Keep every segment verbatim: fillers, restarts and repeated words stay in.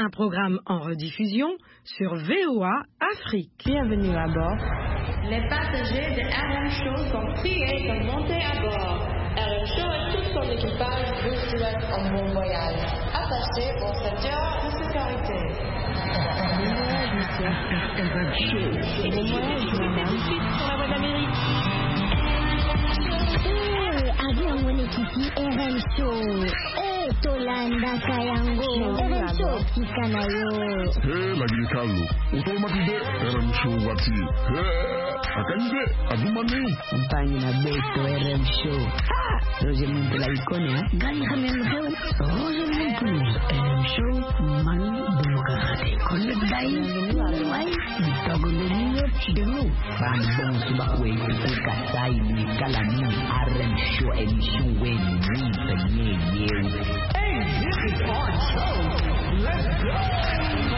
un programme en rediffusion sur V O A Afrique. Bienvenue à bord. Les passagers de R M Show sont priés de monter à bord. R M Show et tout son équipage vous souhaitent un bon voyage. Attachez vos ceintures de sécurité. Bon voyage, monsieur. R M Show. Bon voyage, madame. Tout de suite sur la voie d'Amérique. Eh, avion mon équipe R M Show. Eh, Tolanda Kayango. R M Show Kikanayo. Eh, la Grekalo. Automatide R M Show wati. Eh, akanyide adumani. Mpani na beto R M Show. Ah, Roger Muntula ikone ha. Gani khamem hew. Roger Muntula R M Show mani demokrati. Kone dai wai bitagoleniyo demu. Bambon subakwe kasai ni kalani R M Show emission when we penye yew. Hey, this is our show. Let's go.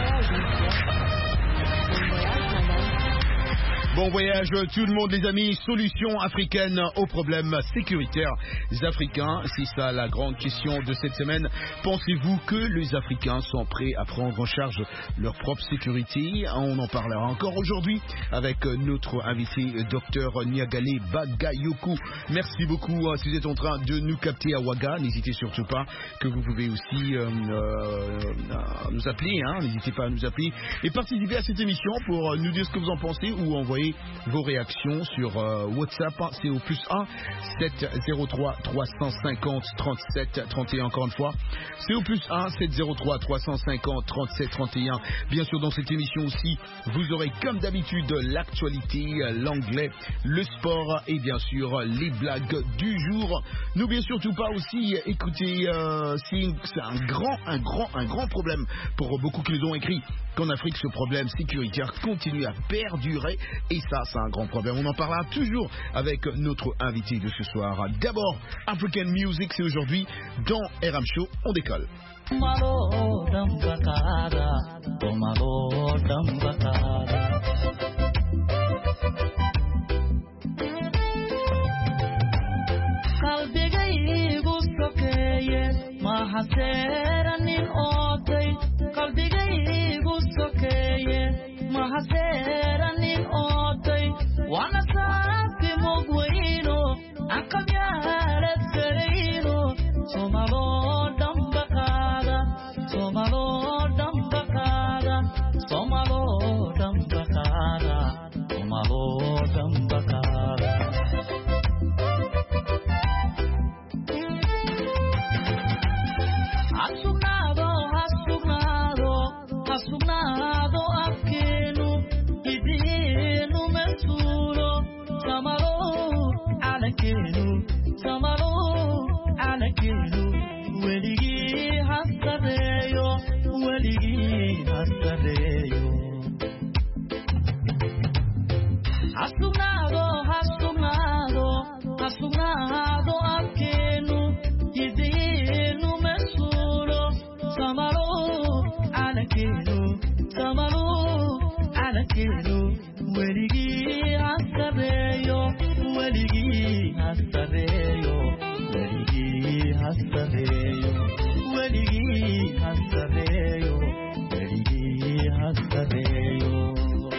Bon voyage tout le monde les amis, solution africaine aux problèmes sécuritaires africains, c'est ça la grande question de cette semaine. Pensez-vous que les Africains sont prêts à prendre en charge leur propre sécurité? On en parlera encore aujourd'hui avec notre invité docteur Niagale Bagayoko. Merci beaucoup si vous êtes en train de nous capter à Ouaga, n'hésitez surtout pas que vous pouvez aussi euh, euh, nous appeler, hein, n'hésitez pas à nous appeler et participer à cette émission pour nous dire ce que vous en pensez ou envoyer vos réactions sur euh, WhatsApp, c'est au plus un sept zéro trois trois cent cinquante trente-sept trente et un, encore une fois c'est au plus un sept zéro trois trois cent cinquante trente-sept trente et un. Bien sûr dans cette émission aussi vous aurez comme d'habitude l'actualité, l'anglais, le sport et bien sûr les blagues du jour. N'oubliez surtout pas aussi écoutez euh, c'est, c'est un grand un grand un grand problème pour beaucoup qui nous ont écrit qu'en Afrique ce problème sécuritaire continue à perdurer et ça c'est un grand problème. On en parlera toujours avec notre invité de ce soir. D'abord African Music, c'est aujourd'hui dans R M Show, on décolle. Wanna sabe moguino, acabiare sereno, somalo dambakada, somalo dambakada, somalo dambakada, somalo dambakada. Asumnado, asumnado, asumnado akenu, idinu mesuro, samaro, alakenu, samaro, alakenu, weligi hasadeyo, weligi hasadeyo. Asumnado, asumnado, asumnado akenu, idinu mesuro, samaro, alakenu, samaro, alakenu, weligi hasadeyo, weligi hasadeyo, weligi hasadeyo, weligi hasadeyo, weligi hasadeyo.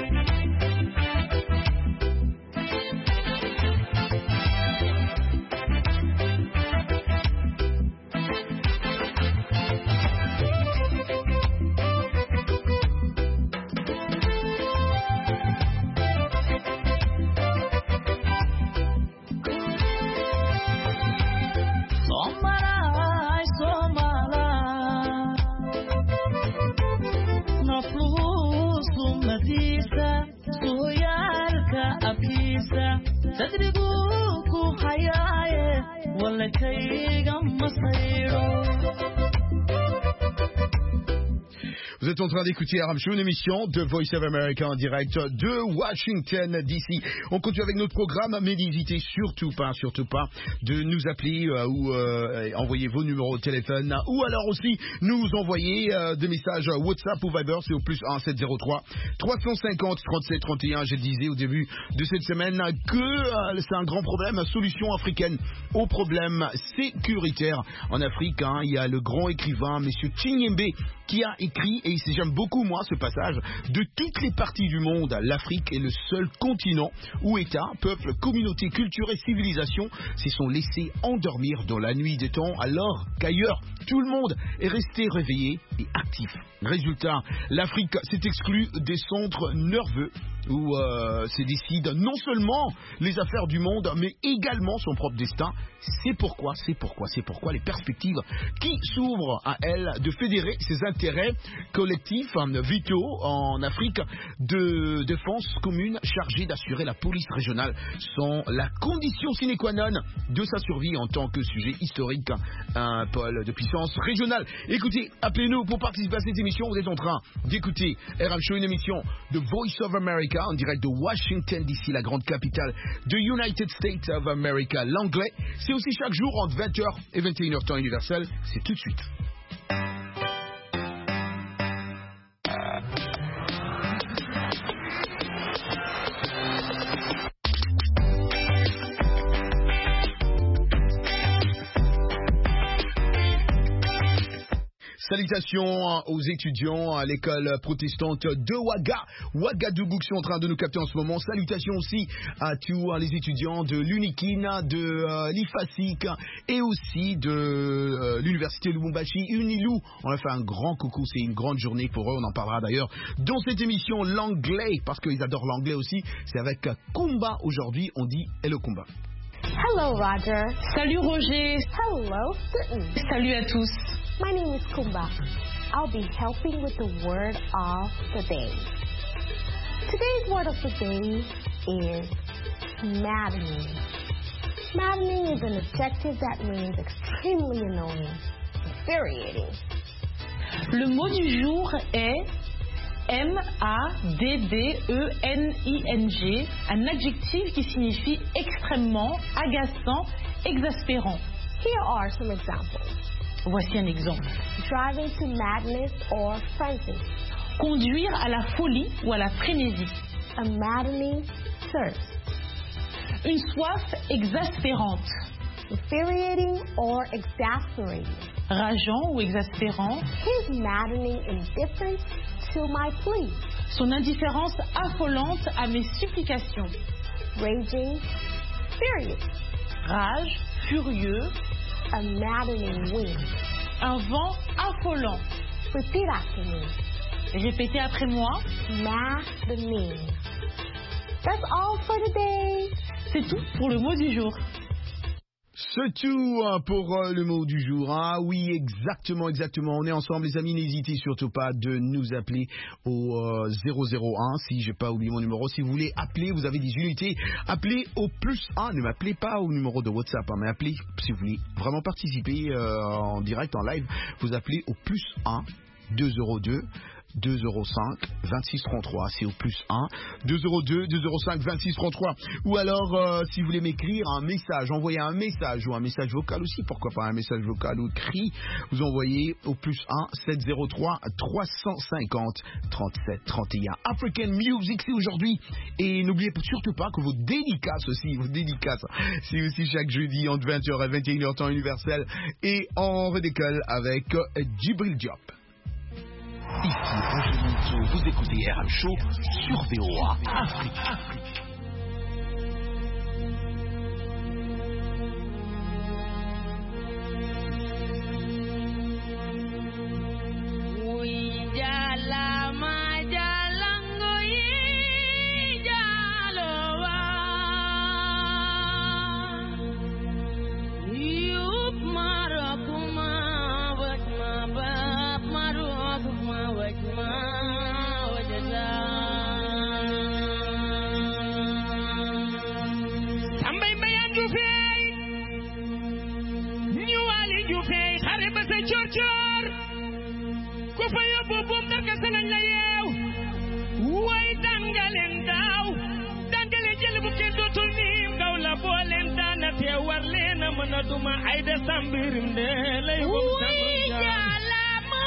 Vous êtes en train d'écouter R M Show, une émission de Voice of America en direct de Washington D C. On continue avec notre programme, mais n'hésitez surtout pas, surtout pas de nous appeler euh, ou euh, envoyer vos numéros de téléphone ou alors aussi nous envoyer euh, des messages WhatsApp ou Viber, c'est au plus un sept zéro trois trois cent cinquante trente-sept trente et un. Je disais au début de cette semaine que euh, c'est un grand problème, solution africaine aux problèmes sécuritaires en Afrique. Hein. Il y a le grand écrivain, Monsieur Chinyembe, qui a écrit et j'aime beaucoup moi ce passage, de toutes les parties du monde, l'Afrique est le seul continent où États, peuples, communautés, cultures et civilisations se sont laissés endormir dans la nuit des temps, alors qu'ailleurs, tout le monde est resté réveillé et actif. Résultat, l'Afrique s'est exclue des centres nerveux où euh, se décident non seulement les affaires du monde, mais également son propre destin. C'est pourquoi, c'est pourquoi, c'est pourquoi les perspectives qui s'ouvrent à elle de fédérer ses intérêts collectifs vitaux en Afrique de défense commune chargée d'assurer la police régionale sont la condition sine qua non de sa survie en tant que sujet historique, un pôle de puissance régionale. Écoutez, appelez-nous pour participer à cette émission. Vous êtes en train d'écouter R M Show, une émission de Voice of America en direct de Washington D C, la grande capitale de United States of America. L'anglais, c'est aussi chaque jour entre vingt heures et vingt et une heures temps universel. C'est tout de suite. Salutations aux étudiants à l'école protestante de Ouaga, Ouagadougou qui sont en train de nous capter en ce moment. Salutations aussi à tous les étudiants de l'Unikin, de euh, l'I F A S I C et aussi de euh, l'Université Lubumbashi, Unilou. On a fait un grand coucou, c'est une grande journée pour eux. On en parlera d'ailleurs dans cette émission. L'anglais, parce qu'ils adorent l'anglais aussi, c'est avec Kumba aujourd'hui. On dit Hello Kumba. Hello Roger. Salut Roger. Hello Sutton. Salut à tous. My name is Kumba. I'll be helping with the word of the day. Today's word of the day is maddening. Maddening is an adjective that means extremely annoying, infuriating. Le mot du jour est M A D D E N I N G, un adjectif qui signifie extrêmement, agaçant, exaspérant. Here are some examples. Voici un exemple. Driving to madness or frenzy. Conduire à la folie ou à la frénésie. A maddening thirst. Une soif exaspérante. Infuriating or exasperating. Rageant ou exaspérant. His maddening indifference to my plea. Son indifférence affolante à mes supplications. Raging, furious. Rage, furieux. A maddening wind. Un vent affolant. Repeat after me. Répétez après moi. Maddening. That's all for today. C'est tout pour le mot du jour. C'est tout pour le mot du jour. Ah oui, exactement, exactement. On est ensemble, les amis. N'hésitez surtout pas de nous appeler au euh, zéro zéro un. Si j'ai pas oublié mon numéro, si vous voulez appeler, vous avez des unités. Appelez au plus un. Ne m'appelez pas au numéro de WhatsApp, hein, mais appelez si vous voulez vraiment participer euh, en direct, en live. Vous appelez au plus un deux zéro deux deux zéro cinq vingt-six trente-trois, c'est au plus un deux zéro deux deux zéro cinq vingt-six trente-trois. Ou alors euh, si vous voulez m'écrire un message, envoyez un message ou un message vocal aussi, pourquoi pas un message vocal ou écrit, vous envoyez au plus un sept zéro trois trois cent cinquante trente-sept trente et un. African Music, c'est aujourd'hui, et n'oubliez surtout pas que vos dédicaces aussi, vos dédicaces, c'est aussi chaque jeudi entre vingt heures et vingt et une heures temps universel, et en redécolle avec Djibril Diop. Ici Roger Monceau, vous écoutez R M Show sur V O A Afrique. Duma Aida Sambirim de lay wok jalama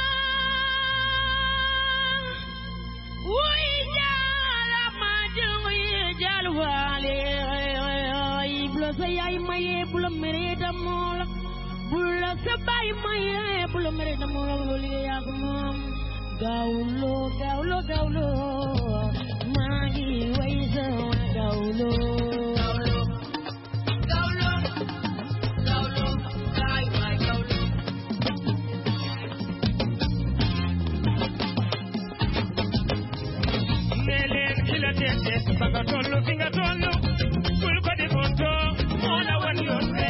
Uy jalama jëngoy jalwale Bula sa yaay maye bula mere damol Bula sa bay maye bula mere damol Loli yak mom Gaulo, gaulo, gaulo, magi waiza gaulo. Gaulo, gaulo, gaulo, kai mai gaulo. Nelen kila tete, baka tolo finga tolo, kulko di fonto, mola wan yonre.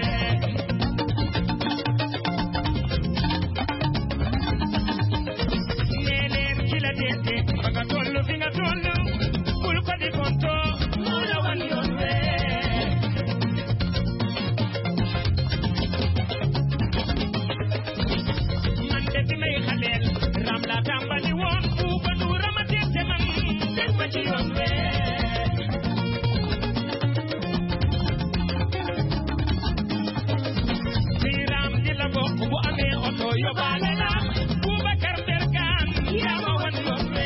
Tolo finga tolo, kulko di konto, mola wan yonre. Mande ti may khalel, ramla tambali won, uba du ramatete man, tek ma ci yonre. Fi ram di la bokk bu amee oto yóbbaale la, Boubacar Bergan, yaa ma wan yonre.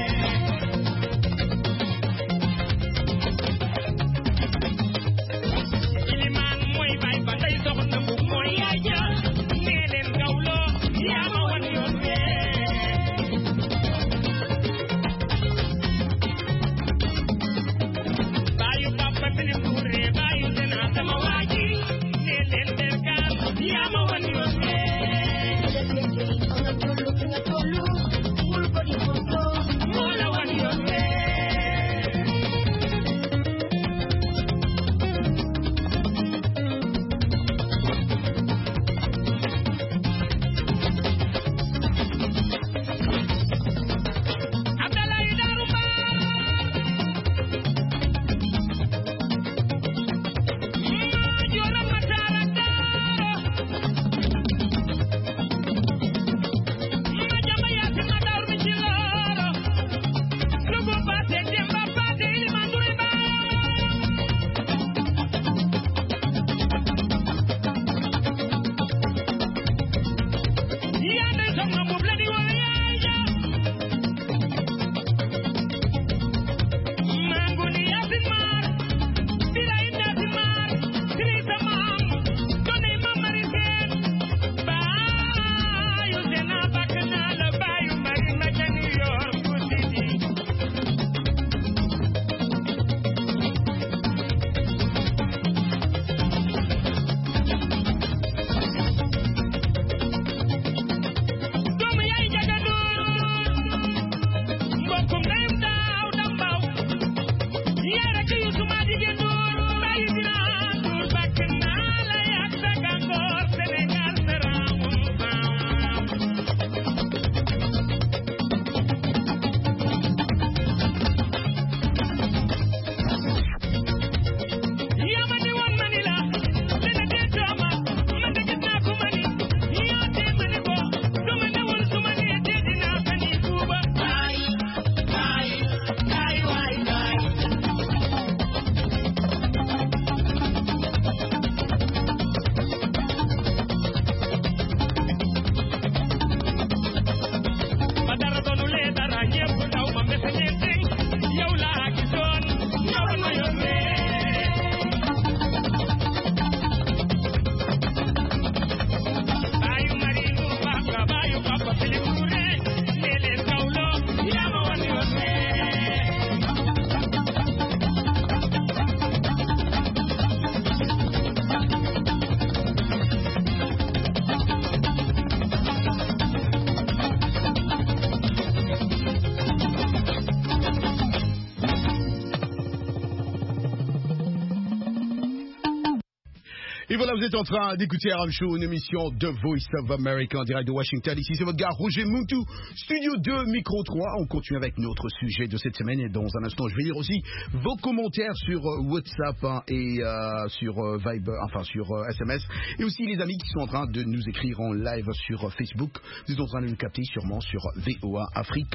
Et voilà, vous êtes en train d'écouter Aram Show, une émission de Voice of America en direct de Washington. Ici, c'est votre gars Roger Muntu, Studio deux, Micro trois. On continue avec notre sujet de cette semaine. Et dans un instant, je vais lire aussi vos commentaires sur WhatsApp hein, et euh, sur euh, Viber, enfin sur euh, S M S. Et aussi les amis qui sont en train de nous écrire en live sur Facebook. Vous êtes en train de nous capter sûrement sur V O A Afrique.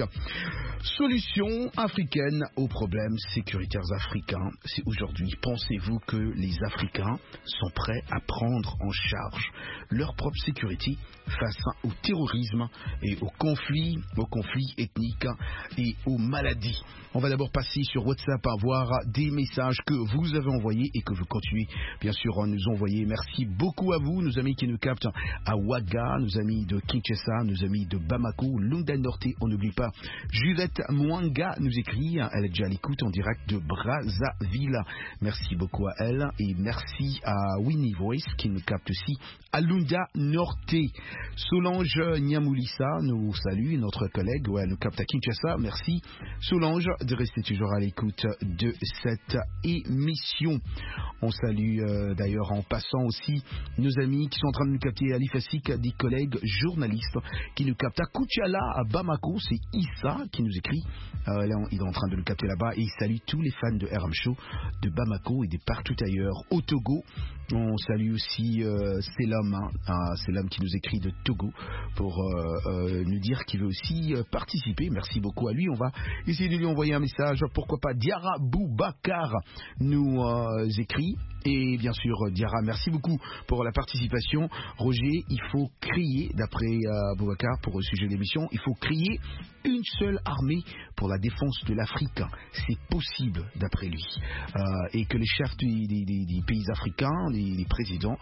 Solution africaine aux problèmes sécuritaires africains. C'est aujourd'hui. Pensez-vous que les Africains sont prêts à prendre en charge leur propre sécurité face au terrorisme et aux conflits, aux conflits ethniques et aux maladies. On va d'abord passer sur WhatsApp à voir des messages que vous avez envoyés et que vous continuez bien sûr à nous envoyer. Merci beaucoup à vous, nos amis qui nous captent à Ouaga, nos amis de Kinshasa, nos amis de Bamako, Lunda Norte. On n'oublie pas Juliette Mwanga nous écrit, elle est déjà à l'écoute en direct de Brazzaville. Merci beaucoup à elle et merci à Winnie Voice qui nous capte aussi à Lunda Norte. Solange Niamoulissa nous salue, notre collègue, ouais, elle nous capte à Kinshasa. Merci Solange de rester toujours à l'écoute de cette émission. On salue euh, d'ailleurs en passant aussi nos amis qui sont en train de nous capter à l'IFASIC, des collègues journalistes qui nous captent à Koutiala, à Bamako. C'est Issa qui nous écrit. Euh, là, il est en train de nous capter là-bas et il salue tous les fans de R M Show de Bamako et de partout ailleurs au Togo. On salue aussi euh, Selam, hein, hein, Selam qui nous écrit de Togo pour euh, euh, nous dire qu'il veut aussi euh, participer. Merci beaucoup à lui. On va essayer de lui envoyer un message. Pourquoi pas Diara Boubacar nous euh, écrit. Et bien sûr, Diara, merci beaucoup pour la participation. Roger, il faut créer, d'après euh, Boubacar, pour le sujet de l'émission, il faut créer une seule armée pour la défense de l'Afrique. C'est possible, d'après lui. Euh, et que les chefs du, des, des, des pays africains, les, les présidents,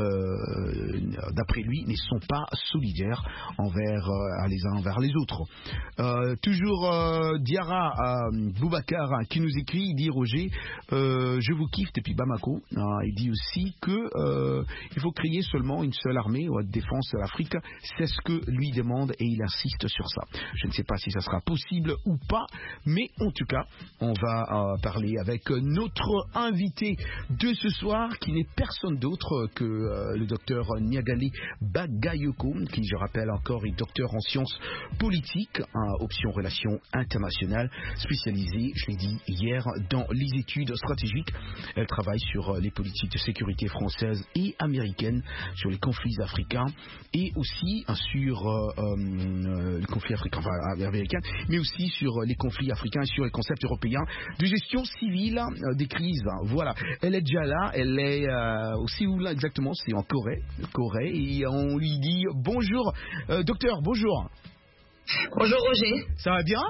euh, d'après lui, ne sont pas solidaires envers euh, les uns envers les autres. Euh, toujours euh, Diara euh, Boubacar hein, qui nous écrit, il dit Roger, euh, je vous kiffe depuis Bamako. Euh, il dit aussi que euh, il faut créer seulement une seule armée de défense de l'Afrique. C'est ce que lui demande et il insiste sur ça. Je ne sais pas si ça sera possible ou pas, mais en tout cas, on va euh, parler avec notre invité de ce soir, qui n'est personne d'autre que euh, le docteur Niagale Bagayoko, qui, je rappelle encore, est docteur en sciences politiques, hein, option relations internationales, spécialisée, je l'ai dit hier, dans les études stratégiques. Elle travaille sur les politiques de sécurité françaises et américaines, sur les conflits africains et aussi hein, sur euh, euh, les conflits africains, enfin américains, mais aussi sur les conflits africains et sur les concepts européens de gestion civile euh, des crises. Voilà, elle est déjà là, elle est euh, aussi où là exactement, c'est en Corée, Corée, et on lui dit bonjour, euh, docteur, bonjour. Bonjour Roger. Ça va bien?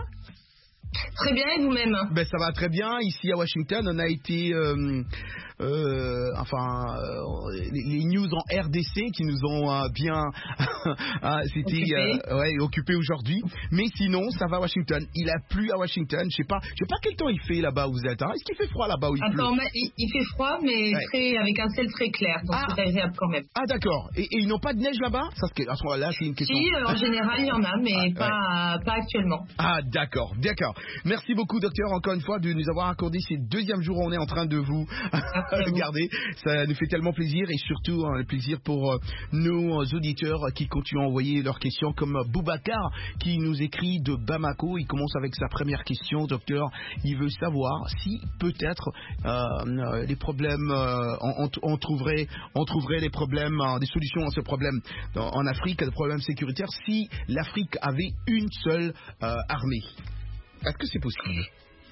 Très bien, et vous-même? Ben ça va très bien. Ici à Washington, on a été, euh, euh, enfin, euh, les, les news en R D C qui nous ont euh, bien, c'était occupé. Euh, ouais, occupé aujourd'hui. Mais sinon, ça va à Washington. Il a plu à Washington. Je sais pas, je sais pas quel temps il fait là-bas où vous êtes. Hein. Est-ce qu'il fait froid là-bas où il Attends, pleut? il, il fait froid, mais ouais. très, avec un ciel très clair, donc ah. c'est agréable quand même. Ah d'accord. Et, et ils n'ont pas de neige là-bas? Ça, à ce moment-là, c'est une question. Si, euh, en général, il y en a, mais ah, pas, ouais. pas actuellement. Ah d'accord, d'accord. Merci beaucoup, docteur, encore une fois, de nous avoir accordé ces deuxièmes jours où on est en train de vous regarder. Ça nous fait tellement plaisir et surtout un plaisir pour euh, nos auditeurs qui continuent à envoyer leurs questions, comme Boubacar qui nous écrit de Bamako. Il commence avec sa première question, docteur. Il veut savoir si peut-être euh, les problèmes, euh, on, on, trouverait, on trouverait les problèmes, euh, des solutions à ce problème en, en Afrique, des problèmes sécuritaires, si l'Afrique avait une seule euh, armée. Est-ce que c'est possible?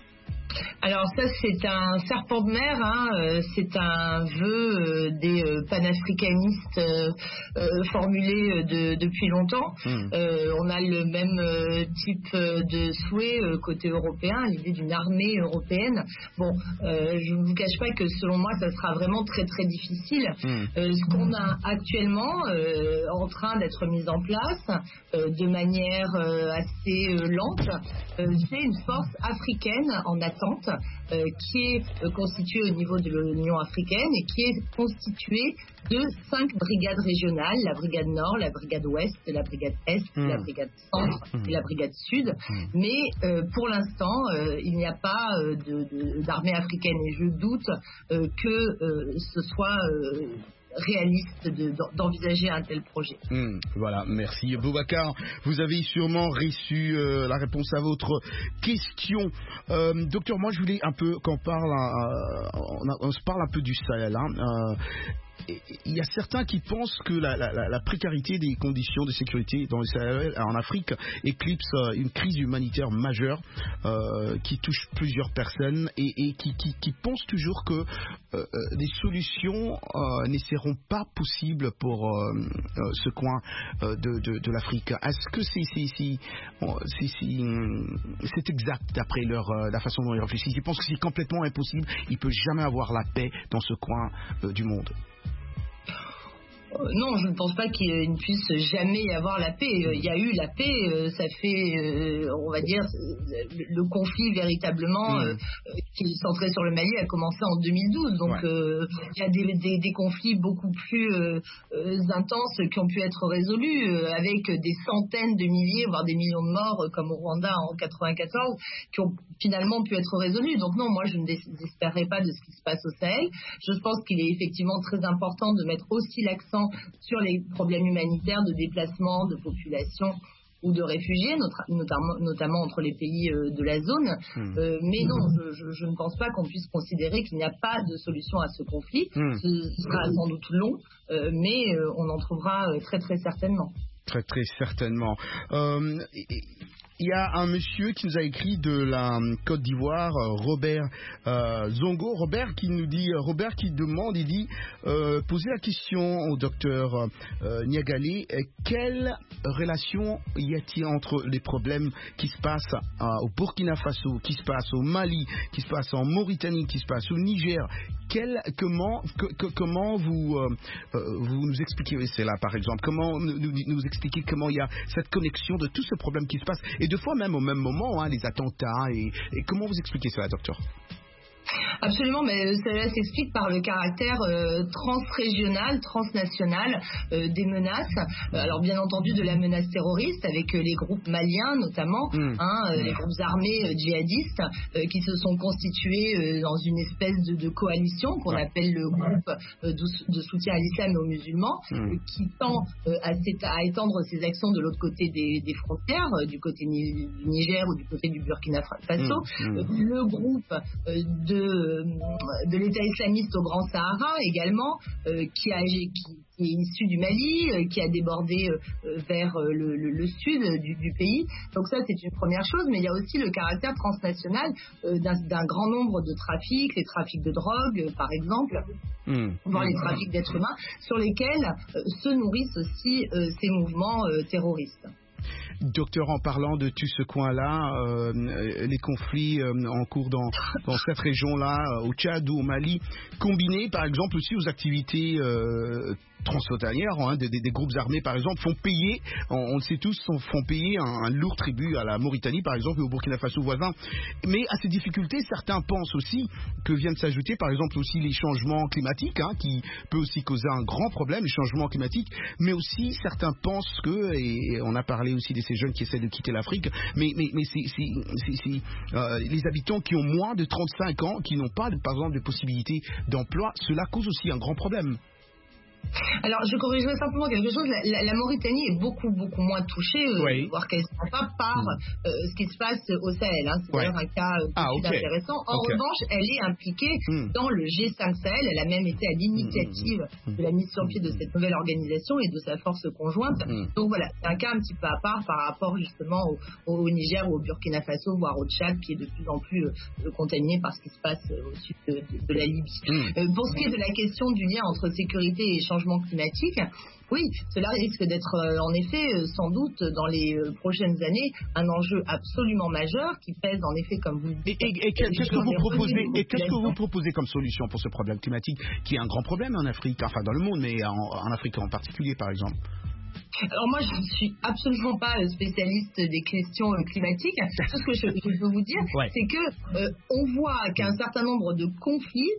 Alors ça, c'est un serpent de mer, hein, euh, c'est un vœu euh, des euh, panafricanistes euh, euh, formulé euh, de, depuis longtemps. Mmh. Euh, on a le même euh, type de souhait euh, côté européen, l'idée d'une armée européenne. Bon, euh, je ne vous cache pas que selon moi, ça sera vraiment très très difficile. Mmh. Euh, ce qu'on a actuellement euh, en train d'être mis en place euh, de manière euh, assez euh, lente, euh, c'est une force africaine en attente. Euh, qui est euh, constituée au niveau de l'Union africaine et qui est constituée de cinq brigades régionales, la brigade Nord, la brigade Ouest, la brigade Est, mmh. la brigade Centre mmh. et la brigade Sud. Mmh. Mais euh, pour l'instant, euh, il n'y a pas euh, de, de, d'armée africaine et je doute euh, que euh, ce soit... Euh, réaliste de, d'envisager un tel projet. Mmh, voilà, merci Boubacar. Vous avez sûrement reçu euh, la réponse à votre question. Euh, docteur, moi je voulais un peu qu'on parle, euh, on, a, on se parle un peu du Sahel. Hein, euh, il y a certains qui pensent que la, la, la précarité des conditions de sécurité dans le Sahel, en Afrique, éclipse une crise humanitaire majeure euh, qui touche plusieurs personnes et, et qui, qui, qui pensent toujours que euh, des solutions euh, ne seront pas possibles pour euh, euh, ce coin euh, de, de, de l'Afrique. Est-ce que c'est, c'est, c'est, c'est, c'est, c'est exact d'après leur, euh, la façon dont ils réfléchissent? Ils pensent que c'est complètement impossible, il ne peut jamais avoir la paix dans ce coin euh, du monde. Euh, non, je ne pense pas qu'il ne puisse jamais y avoir la paix. Il y a eu la paix, euh, ça fait, euh, on va dire, le, le conflit véritablement mmh. euh, qui est centré sur le Mali a commencé en deux mille douze. Donc ouais. euh, il y a des, des, des conflits beaucoup plus euh, euh, intenses qui ont pu être résolus euh, avec des centaines de milliers, voire des millions de morts, euh, comme au Rwanda en quatre-vingt-quatorze, qui ont finalement pu être résolus. Donc non, moi je ne désespérerai pas de ce qui se passe au Sahel. Je pense qu'il est effectivement très important de mettre aussi l'accent sur les problèmes humanitaires de déplacement de population ou de réfugiés, notamment, notamment entre les pays euh, de la zone. Mmh. Euh, mais non, je, je, je ne pense pas qu'on puisse considérer qu'il n'y a pas de solution à ce conflit. Mmh. Ce, ce sera sans doute long, euh, mais euh, on en trouvera euh, très très certainement. Très très certainement. Euh, et... Il y a un monsieur qui nous a écrit de la Côte d'Ivoire, Robert euh, Zongo. Robert qui nous dit, Robert qui demande, il dit, euh, poser la question au docteur euh, Niagalé, quelle relation y a-t-il entre les problèmes qui se passent euh, au Burkina Faso, qui se passent au Mali, qui se passent en Mauritanie, qui se passent au Niger? Quel, comment, que, que, comment vous, euh, vous nous expliquez cela, par exemple? Comment nous, nous expliquer comment il y a cette connexion de tout ce problème qui se passe, et deux fois même au même moment, hein, les attentats, et, et comment vous expliquez cela, docteur? Absolument, mais cela s'explique par le caractère euh, transrégional, transnational euh, des menaces. Alors bien entendu de la menace terroriste avec euh, les groupes maliens notamment, mmh. hein, euh, les groupes armés euh, djihadistes euh, qui se sont constitués euh, dans une espèce de, de coalition qu'on ouais. appelle le groupe euh, de, de soutien à l'islam et aux musulmans, mmh. euh, qui tend euh, à, à étendre ses actions de l'autre côté des, des frontières, euh, du côté ni, du Niger ou du côté du Burkina Faso. Mmh. Euh, le groupe euh, de de l'État islamiste au Grand Sahara également, euh, qui, a, qui, qui est issu du Mali, euh, qui a débordé euh, vers euh, le, le, le sud du, du pays. Donc ça, c'est une première chose, mais il y a aussi le caractère transnational euh, d'un, d'un grand nombre de trafics, les trafics de drogue, euh, par exemple, mmh. voire les trafics d'êtres humains, sur lesquels euh, se nourrissent aussi euh, ces mouvements euh, terroristes. Docteur, en parlant de tout ce coin-là, euh, les conflits euh, en cours dans, dans cette région-là, euh, au Tchad ou au Mali, combinés par exemple aussi aux activités euh, transfrontalières, hein, des, des, des groupes armés par exemple, font payer, on, on le sait tous, font payer un, un lourd tribut à la Mauritanie par exemple et au Burkina Faso voisin. Mais à ces difficultés, certains pensent aussi que viennent s'ajouter par exemple aussi les changements climatiques, hein, qui peut aussi causer un grand problème, les changements climatiques, mais aussi certains pensent que, et on a parlé aussi de ces jeunes qui essaient de quitter l'Afrique, mais, mais, mais c'est, c'est, c'est, c'est euh, les habitants qui ont moins de trente-cinq ans, qui n'ont pas par exemple de possibilités d'emploi, cela cause aussi un grand problème. Alors, je corrigerai simplement quelque chose. La, la, la Mauritanie est beaucoup, beaucoup moins touchée, euh, oui. voire quasiment pas, par euh, ce qui se passe au Sahel. Hein. C'est ouais. d'ailleurs un cas euh, ah, okay. intéressant. En okay. revanche, elle est impliquée mm. dans le G cinq Sahel. Elle a même été à l'initiative mm. de la mise sur pied de cette nouvelle organisation et de sa force conjointe. Mm. Donc voilà, c'est un cas un petit peu à part par rapport justement au, au Niger ou au Burkina Faso, voire au Tchad, qui est de plus en plus euh, contaminé par ce qui se passe euh, au sud de, de, de la Libye. Mm. Euh, pour ce qui est de la question du lien entre sécurité et changement climatique, oui, cela risque d'être euh, en effet euh, sans doute dans les euh, prochaines années un enjeu absolument majeur qui pèse en effet comme vous dites. Et, et, et qu'est-ce que vous proposez et qu'est-ce que vous proposez comme solution pour ce problème climatique qui est un grand problème en Afrique, enfin dans le monde, mais en, en Afrique en particulier par exemple? Alors moi, je ne suis absolument pas spécialiste des questions climatiques. Tout ce que je, je peux vous dire, ouais. c'est que euh, on voit qu'un certain nombre de conflits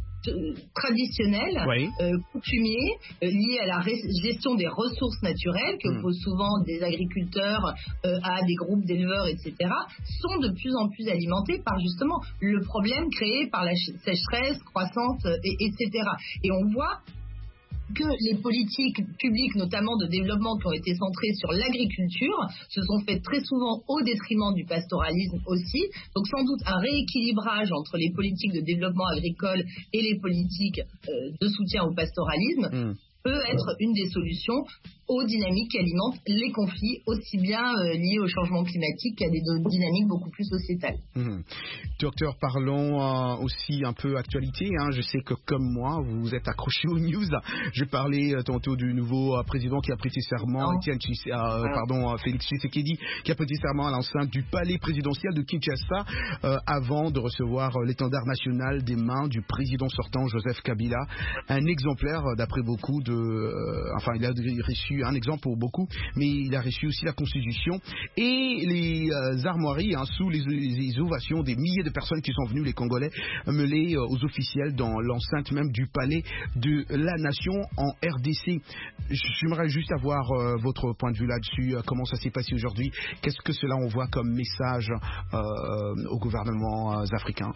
traditionnels, oui. euh, coutumiers, euh, liés à la ré- gestion des ressources naturelles que mmh. posent souvent des agriculteurs euh, à des groupes d'éleveurs, et cetera, sont de plus en plus alimentés par justement le problème créé par la ch- sécheresse croissante, et, etc. Et on voit que les politiques publiques, notamment de développement, qui ont été centrées sur l'agriculture, se sont faites très souvent au détriment du pastoralisme aussi. Donc sans doute un rééquilibrage entre les politiques de développement agricole et les politiques euh, de soutien au pastoralisme mmh. peut être une des solutions aux dynamiques qui alimentent les conflits, aussi bien euh, liés au changement climatique qu'à des dynamiques beaucoup plus sociétales. Mmh. Docteur, parlons euh, aussi un peu actualité. Hein. Je sais que comme moi, vous vous êtes accroché aux news. Je parlais euh, tantôt du nouveau euh, président qui a prêté serment, Etienne, euh, voilà. pardon, euh, Félix Tshisekedi, qui a prêté serment à l'enceinte du palais présidentiel de Kinshasa euh, avant de recevoir euh, l'étendard national des mains du président sortant Joseph Kabila. Un exemplaire, euh, d'après beaucoup de... Euh, enfin, il a reçu un exemple pour beaucoup, mais il a reçu aussi la Constitution et les euh, armoiries hein, sous les, les ovations des milliers de personnes qui sont venues, les Congolais, mêlés euh, aux officiels dans l'enceinte même du palais de la nation en R D C. J'aimerais juste avoir euh, votre point de vue là-dessus, euh, comment ça s'est passé aujourd'hui, qu'est-ce que cela envoie comme message euh, aux gouvernements euh, africains?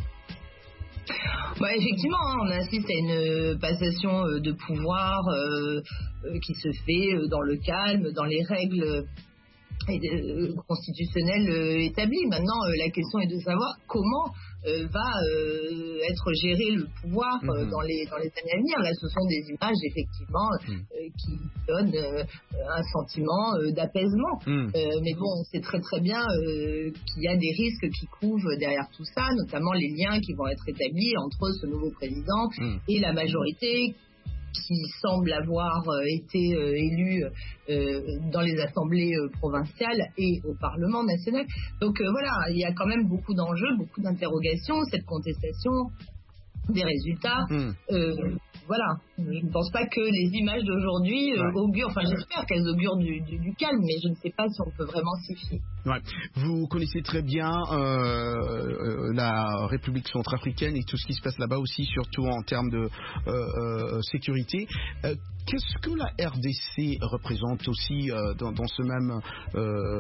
Bah, effectivement, hein, on assiste à une passation de pouvoir euh, euh, qui se fait dans le calme, dans les règles euh, constitutionnelles euh, établies. Maintenant, euh, la question est de savoir comment euh, va euh, être géré le pouvoir euh, mmh. dans, les, dans les années à venir. Là, ce sont des images, effectivement, mmh. euh, qui donnent euh, un sentiment euh, d'apaisement. Mmh. Euh, mais bon, on sait très très bien euh, qu'il y a des risques qui couvent derrière tout ça, notamment les liens qui vont être établis entre ce nouveau président mmh. et la majorité qui semble avoir euh, été euh, élu euh, dans les assemblées euh, provinciales et au Parlement national. Donc euh, voilà, il y a quand même beaucoup d'enjeux, beaucoup d'interrogations, cette contestation des résultats. Mmh. Euh, voilà, je ne pense pas que les images d'aujourd'hui euh, ouais. augurent, enfin j'espère qu'elles augurent du, du, du calme, mais je ne sais pas si on peut vraiment s'y fier. Ouais. Vous connaissez très bien euh, euh, la République centrafricaine et tout ce qui se passe là-bas aussi, surtout en termes de euh, euh, sécurité. Euh, Qu'est-ce que la R D C représente aussi euh, dans, dans ce même, euh,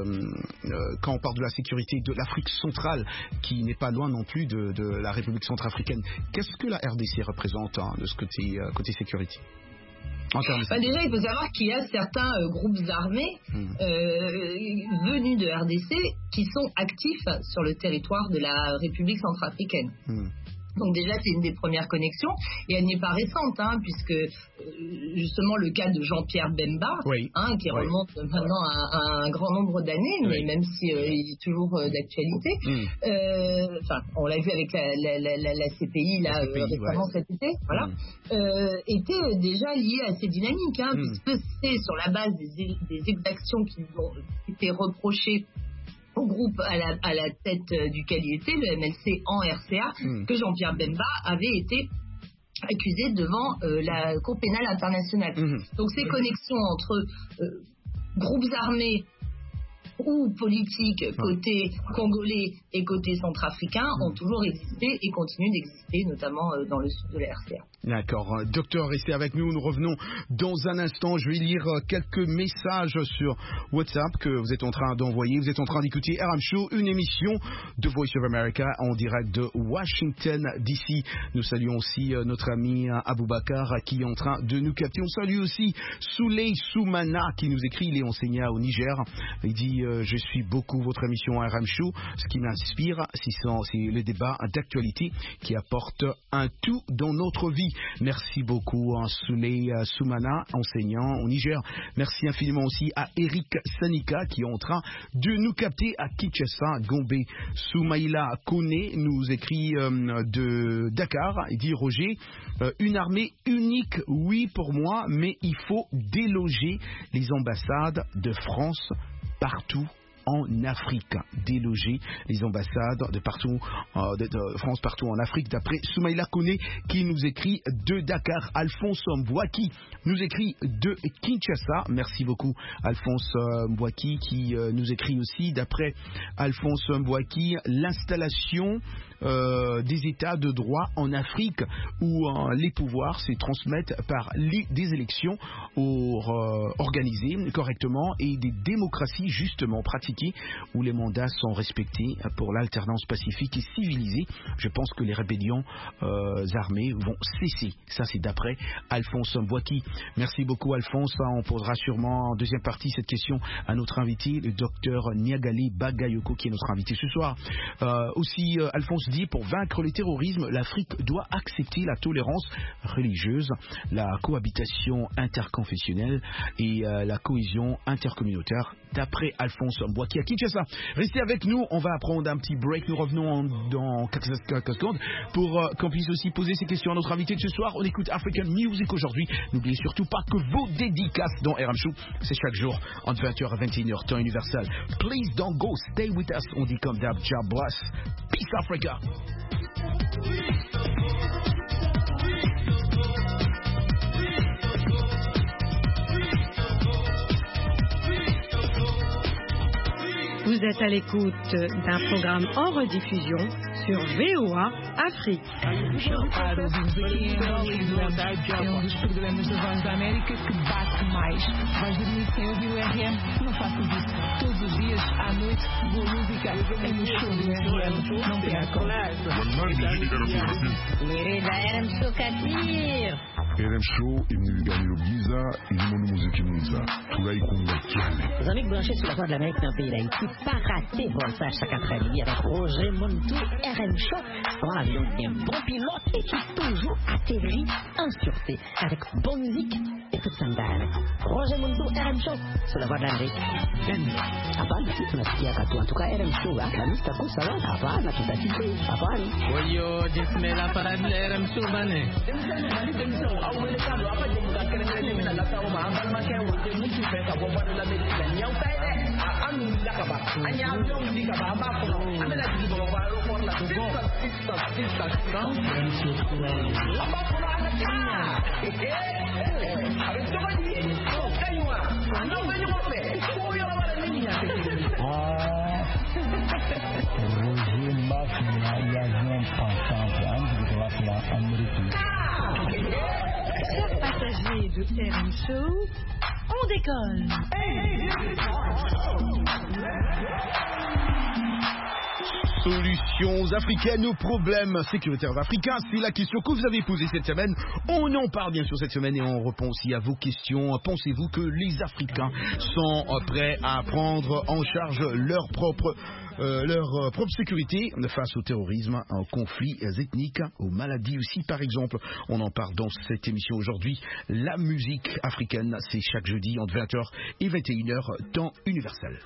euh, quand on parle de la sécurité de l'Afrique centrale, qui n'est pas loin non plus de, de la République centrafricaine? Qu'est-ce que la R D C représente hein, de ce côté, euh, côté sécurité? Bah déjà, il faut savoir qu'il y a certains euh, groupes armés mmh. euh, venus de R D C qui sont actifs sur le territoire de la République centrafricaine. Mmh. Donc déjà, c'est une des premières connexions, et elle n'est pas récente, hein, puisque euh, justement le cas de Jean-Pierre Bemba, oui. hein, qui oui. remonte maintenant à, à un grand nombre d'années, oui. mais même si euh, il est toujours euh, d'actualité. Mm. Euh, enfin, on l'a vu avec la, la, la, la, la C P I là C P I, euh, récemment ouais. cet été, voilà, mm. euh, était déjà lié à ces dynamiques, hein, mm. puisque c'est sur la base des, des exactions qui ont été reprochées au groupe à la, à la tête duquel il était, le M L C en R C A, mmh. que Jean-Pierre Bemba avait été accusé devant euh, la Cour pénale internationale. Mmh. Donc ces connexions entre euh, groupes armés ou politiques côté congolais et côté centrafricain ont toujours existé et continuent d'exister, notamment euh, dans le sud de la R C A. D'accord. Docteur, restez avec nous. Nous revenons dans un instant. Je vais lire quelques messages sur WhatsApp que vous êtes en train d'envoyer. Vous êtes en train d'écouter R M Show, une émission de Voice of America en direct de Washington, D C. Nous saluons aussi notre ami Aboubakar qui est en train de nous capter. On salue aussi Souley Soumana qui nous écrit. Il est enseignant au Niger. Il dit euh, je suis beaucoup votre émission R M Show. Ce qui m'inspire, c'est le débat d'actualité qui apporte un tout dans notre vie. Merci beaucoup à Souley Soumana, enseignant au Niger. Merci infiniment aussi à Eric Sanika qui est en train de nous capter à Kinshasa, Gombe. Soumaïla Kone nous écrit euh, de Dakar. Il dit Roger, euh, une armée unique, oui pour moi, mais il faut déloger les ambassades de France partout en Afrique, déloger les ambassades de partout, euh, de, de France partout en Afrique, d'après Soumaïla Kone qui nous écrit de Dakar. Alphonse Mbouaki nous écrit de Kinshasa. Merci beaucoup Alphonse Mbouaki qui euh, nous écrit aussi, d'après Alphonse Mbouaki, l'installation euh, des états de droit en Afrique où euh, les pouvoirs se transmettent par les, des élections or, euh, organisées correctement et des démocraties justement pratiquées compliquée où les mandats sont respectés pour l'alternance pacifique et civilisée. Je pense que les rébellions euh, armées vont cesser. Ça, c'est d'après Alphonse Mbouaki. Merci beaucoup, Alphonse. On posera sûrement en deuxième partie cette question à notre invité, le docteur Niagali Bagayoko, qui est notre invité ce soir. Euh, aussi, euh, Alphonse dit, pour vaincre le terrorisme, l'Afrique doit accepter la tolérance religieuse, la cohabitation interconfessionnelle et euh, la cohésion intercommunautaire, d'après Alphonse Mbouaki à Kinshasa. Restez avec nous, on va prendre un petit break. Nous revenons en, dans quelques secondes pour euh, qu'on puisse aussi poser ces questions à notre invité de ce soir. On écoute African Music aujourd'hui. N'oubliez surtout pas que vos dédicaces dans R M Show, c'est chaque jour entre vingt heures à vingt et une heures, temps universel. Please don't go, stay with us. On dit comme d'hab, job bless. Peace Africa. Vous êtes à l'écoute d'un programme en rediffusion sur V O A Afrique. É um dos programas da Voz da América que bate mais. Vais dormir sem ouvir o R M? Não faças isso. Todos os dias, à noite, boa música é no show do R M. Não percam. R M Show Katir. R M Show, Emiliano Giza, et le monde musique Giza. Tout là, il compte. Les amis branchés sur la Voix de l'Amérique dans le pays d'Haïti, pas rater Voltage chaque après-midi avec Roger Montou, R M Show. Un avion bien bon pilote et qui toujours atterrit en sûreté avec bonne musique et toute sandale. Roger Montou, R M Show sur la Voix de l'Amérique. Hapana, tunasikia katu. En tout cas, R M Show, la mista kusa wa hapana, tutasikia. Hapana. Oyo, jismela para de R M Show bane. Chers passagers de R M Show, on décolle. Solutions africaines aux problèmes sécuritaires africains, c'est la question que vous avez posée cette semaine. On en parle bien sûr cette semaine et on répond aussi à vos questions. Pensez-vous que les Africains sont prêts à prendre en charge leur propre, euh, leur propre sécurité face au terrorisme, aux conflits ethniques, aux maladies aussi par exemple? On en parle dans cette émission aujourd'hui. La musique africaine, c'est chaque jeudi entre vingt heures et vingt et une heures, temps universel.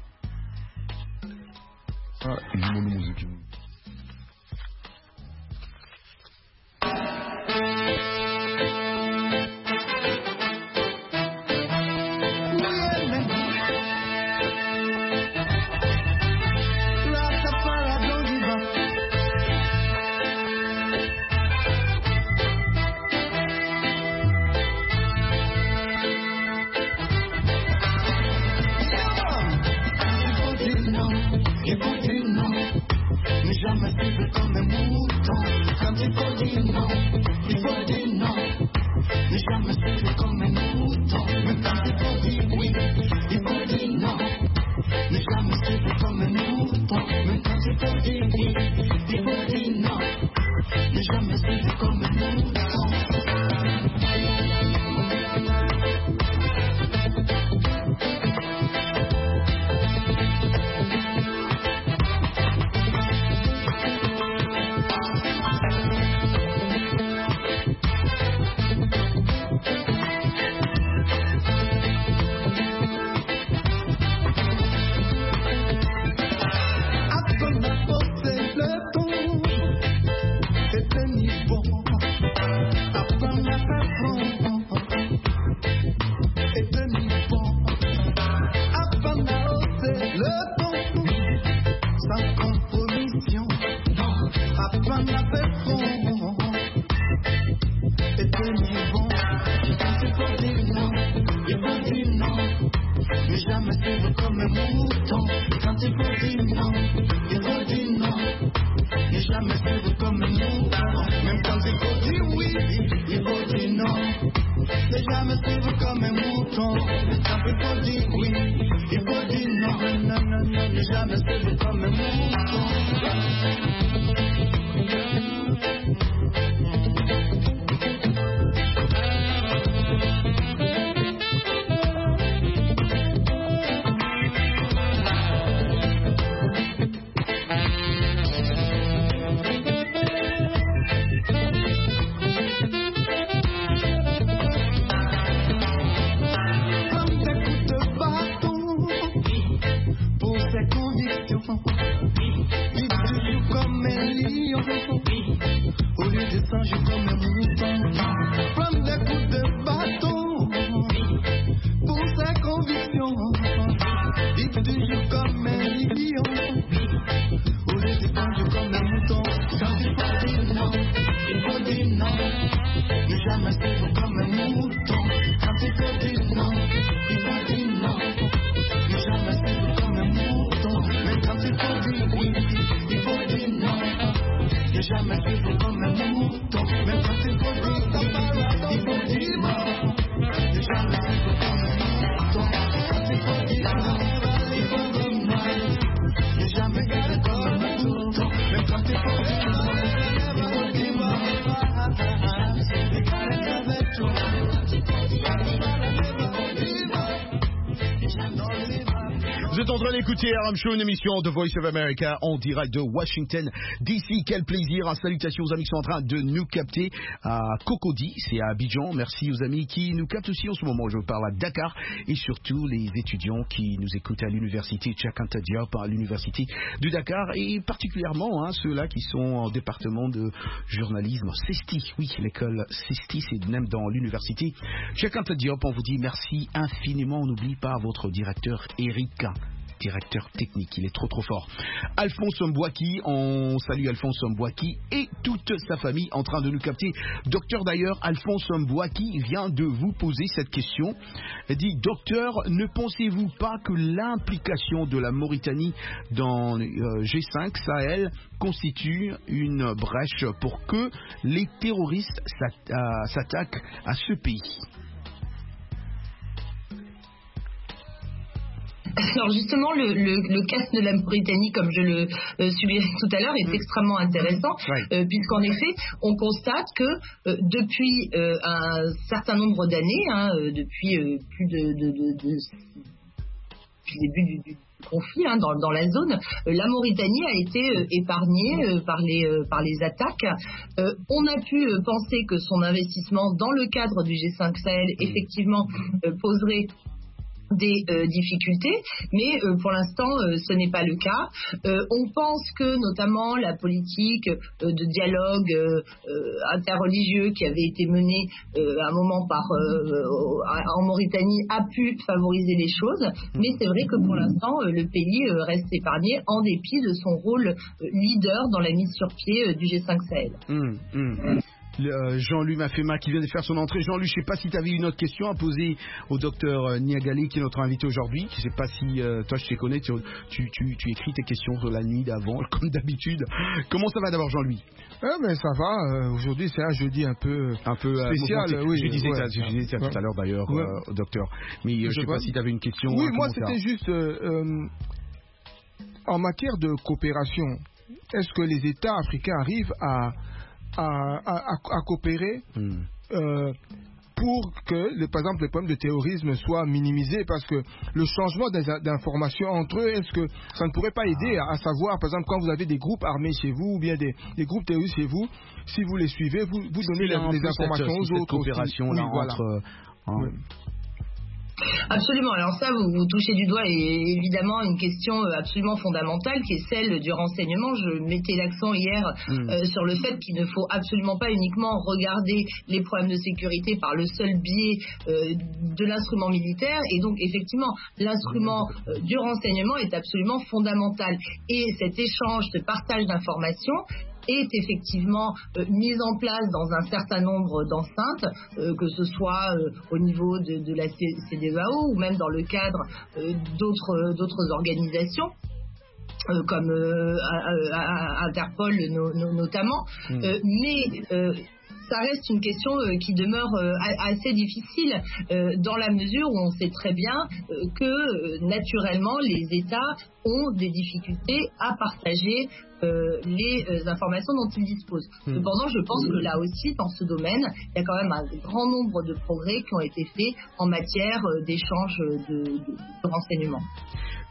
Ah, et le monde musique. Jamais suivre comme un mouton. Quand il faut dire non, il faut dire non. Ne jamais suivre comme un mouton. Mais quand il faut dire oui, il faut dire non. Ne jamais suivre comme un mouton. Mais quand il faut dire oui, il faut dire non. Ne jamais suivre comme un mouton. Il joue comme un lion, au lieu de sang, joue comme un mouton. Prendre des coups de bâton pour sa conviction. Il joue comme un lion, au lieu de sang, joue comme un mouton. Quand il faut dire non, il faut dire non. Ne jamais suivre comme un mouton. Quand il faut dire non, il faut dire non. Ne jamais suivre comme un mouton. Mais quand il faut dire oui, il faut dire non. Ne jamais suivre comme un mouton. Mais quand il faut dire oui, il faut dire non. Ne jamais suivre comme un mouton. Quand il faut dire non, il faut dire non. Ne jamais suivre comme un mouton. Mais quand il faut dire non, il faut dire non. Vous êtes en train d'écouter R M Show, une émission de Voice of America en direct de Washington D C. Quel plaisir, hein, salutations aux amis qui sont en train de nous capter à Cocody, c'est à Abidjan. Merci aux amis qui nous captent aussi en ce moment. Je parle à Dakar et surtout les étudiants qui nous écoutent à l'université Cheikh Anta Diop, à l'université de Dakar, et particulièrement hein, ceux-là qui sont en département de journalisme CESTI. Oui, l'école CESTI, c'est même dans l'université Cheikh Anta Diop. On vous dit merci infiniment. On n'oublie pas votre directeur Eric, directeur technique, il est trop trop fort. Alphonse Mbouaki, on salue Alphonse Mbouaki et toute sa famille en train de nous capter. Docteur d'ailleurs, Alphonse Mbouaki vient de vous poser cette question. Il dit, docteur, ne pensez-vous pas que l'implication de la Mauritanie dans euh, G cinq Sahel constitue une brèche pour que les terroristes s'attaquent à ce pays? Alors justement, le, le, le cas de la Mauritanie, comme je le euh, suggérais tout à l'heure, est mmh. extrêmement intéressant, ouais. euh, puisqu'en effet, on constate que euh, depuis euh, un certain nombre d'années, hein, euh, depuis euh, plus de, de, de, de, depuis le début du, du conflit hein, dans, dans la zone, euh, la Mauritanie a été euh, épargnée euh, par, les, euh, par les attaques. Euh, on a pu euh, penser que son investissement dans le cadre du G cinq Sahel, effectivement, euh, poserait des euh, difficultés, mais euh, pour l'instant euh, ce n'est pas le cas. Euh, on pense que notamment la politique euh, de dialogue euh, euh, interreligieux qui avait été menée euh, à un moment par euh, en Mauritanie a pu favoriser les choses, mais c'est vrai que pour l'instant euh, le pays euh, reste épargné en dépit de son rôle euh, leader dans la mise sur pied euh, du G cinq Sahel. Mmh, mmh. Euh, Jean-Louis Mafema qui vient de faire son entrée. Jean-Louis, je ne sais pas si tu avais une autre question à poser au docteur euh, Niagali qui est notre invité aujourd'hui. Je ne sais pas si euh, toi je te connais, tu, tu, tu, tu écris tes questions la nuit d'avant comme d'habitude. Comment ça va d'abord Jean-Louis? Eh ben, ça va, euh, aujourd'hui c'est un jeudi un peu, un peu spécial. Euh, oui, je disais ouais, ça, je disais ça ouais. tout à l'heure d'ailleurs ouais. euh, au docteur. Mais euh, je ne sais pas si tu avais une question. Oui, hein, moi c'était juste euh, euh, en matière de coopération, est-ce que les États africains arrivent à À, à, à coopérer mm. euh, pour que, le, par exemple, les problèmes de terrorisme soient minimisés, parce que le changement d'informations entre eux, est-ce que ça ne pourrait pas aider à, à savoir, par exemple, quand vous avez des groupes armés chez vous ou bien des, des groupes terroristes chez vous, si vous les suivez, vous, vous donnez les, les informations cette, aux autres. Coopération aussi. là Oui, voilà. entre. Hein. Oui. Absolument. Alors ça, vous, vous touchez du doigt et évidemment une question absolument fondamentale qui est celle du renseignement. Je mettais l'accent hier mmh. euh, sur le fait qu'il ne faut absolument pas uniquement regarder les problèmes de sécurité par le seul biais euh, de l'instrument militaire. Et donc effectivement, l'instrument euh, du renseignement est absolument fondamental. Et cet échange, ce partage d'informations est effectivement euh, mise en place dans un certain nombre d'enceintes, euh, que ce soit euh, au niveau de, de la C D E A O ou même dans le cadre euh, d'autres, d'autres organisations. Euh, comme euh, à, à, à Interpol no, no, notamment, mmh. euh, mais euh, ça reste une question euh, qui demeure euh, assez difficile euh, dans la mesure où on sait très bien euh, que euh, naturellement les États ont des difficultés à partager euh, les euh, informations dont ils disposent. Mmh. Cependant, je pense que là aussi, dans ce domaine, il y a quand même un grand nombre de progrès qui ont été faits en matière euh, d'échange de, de, de renseignements.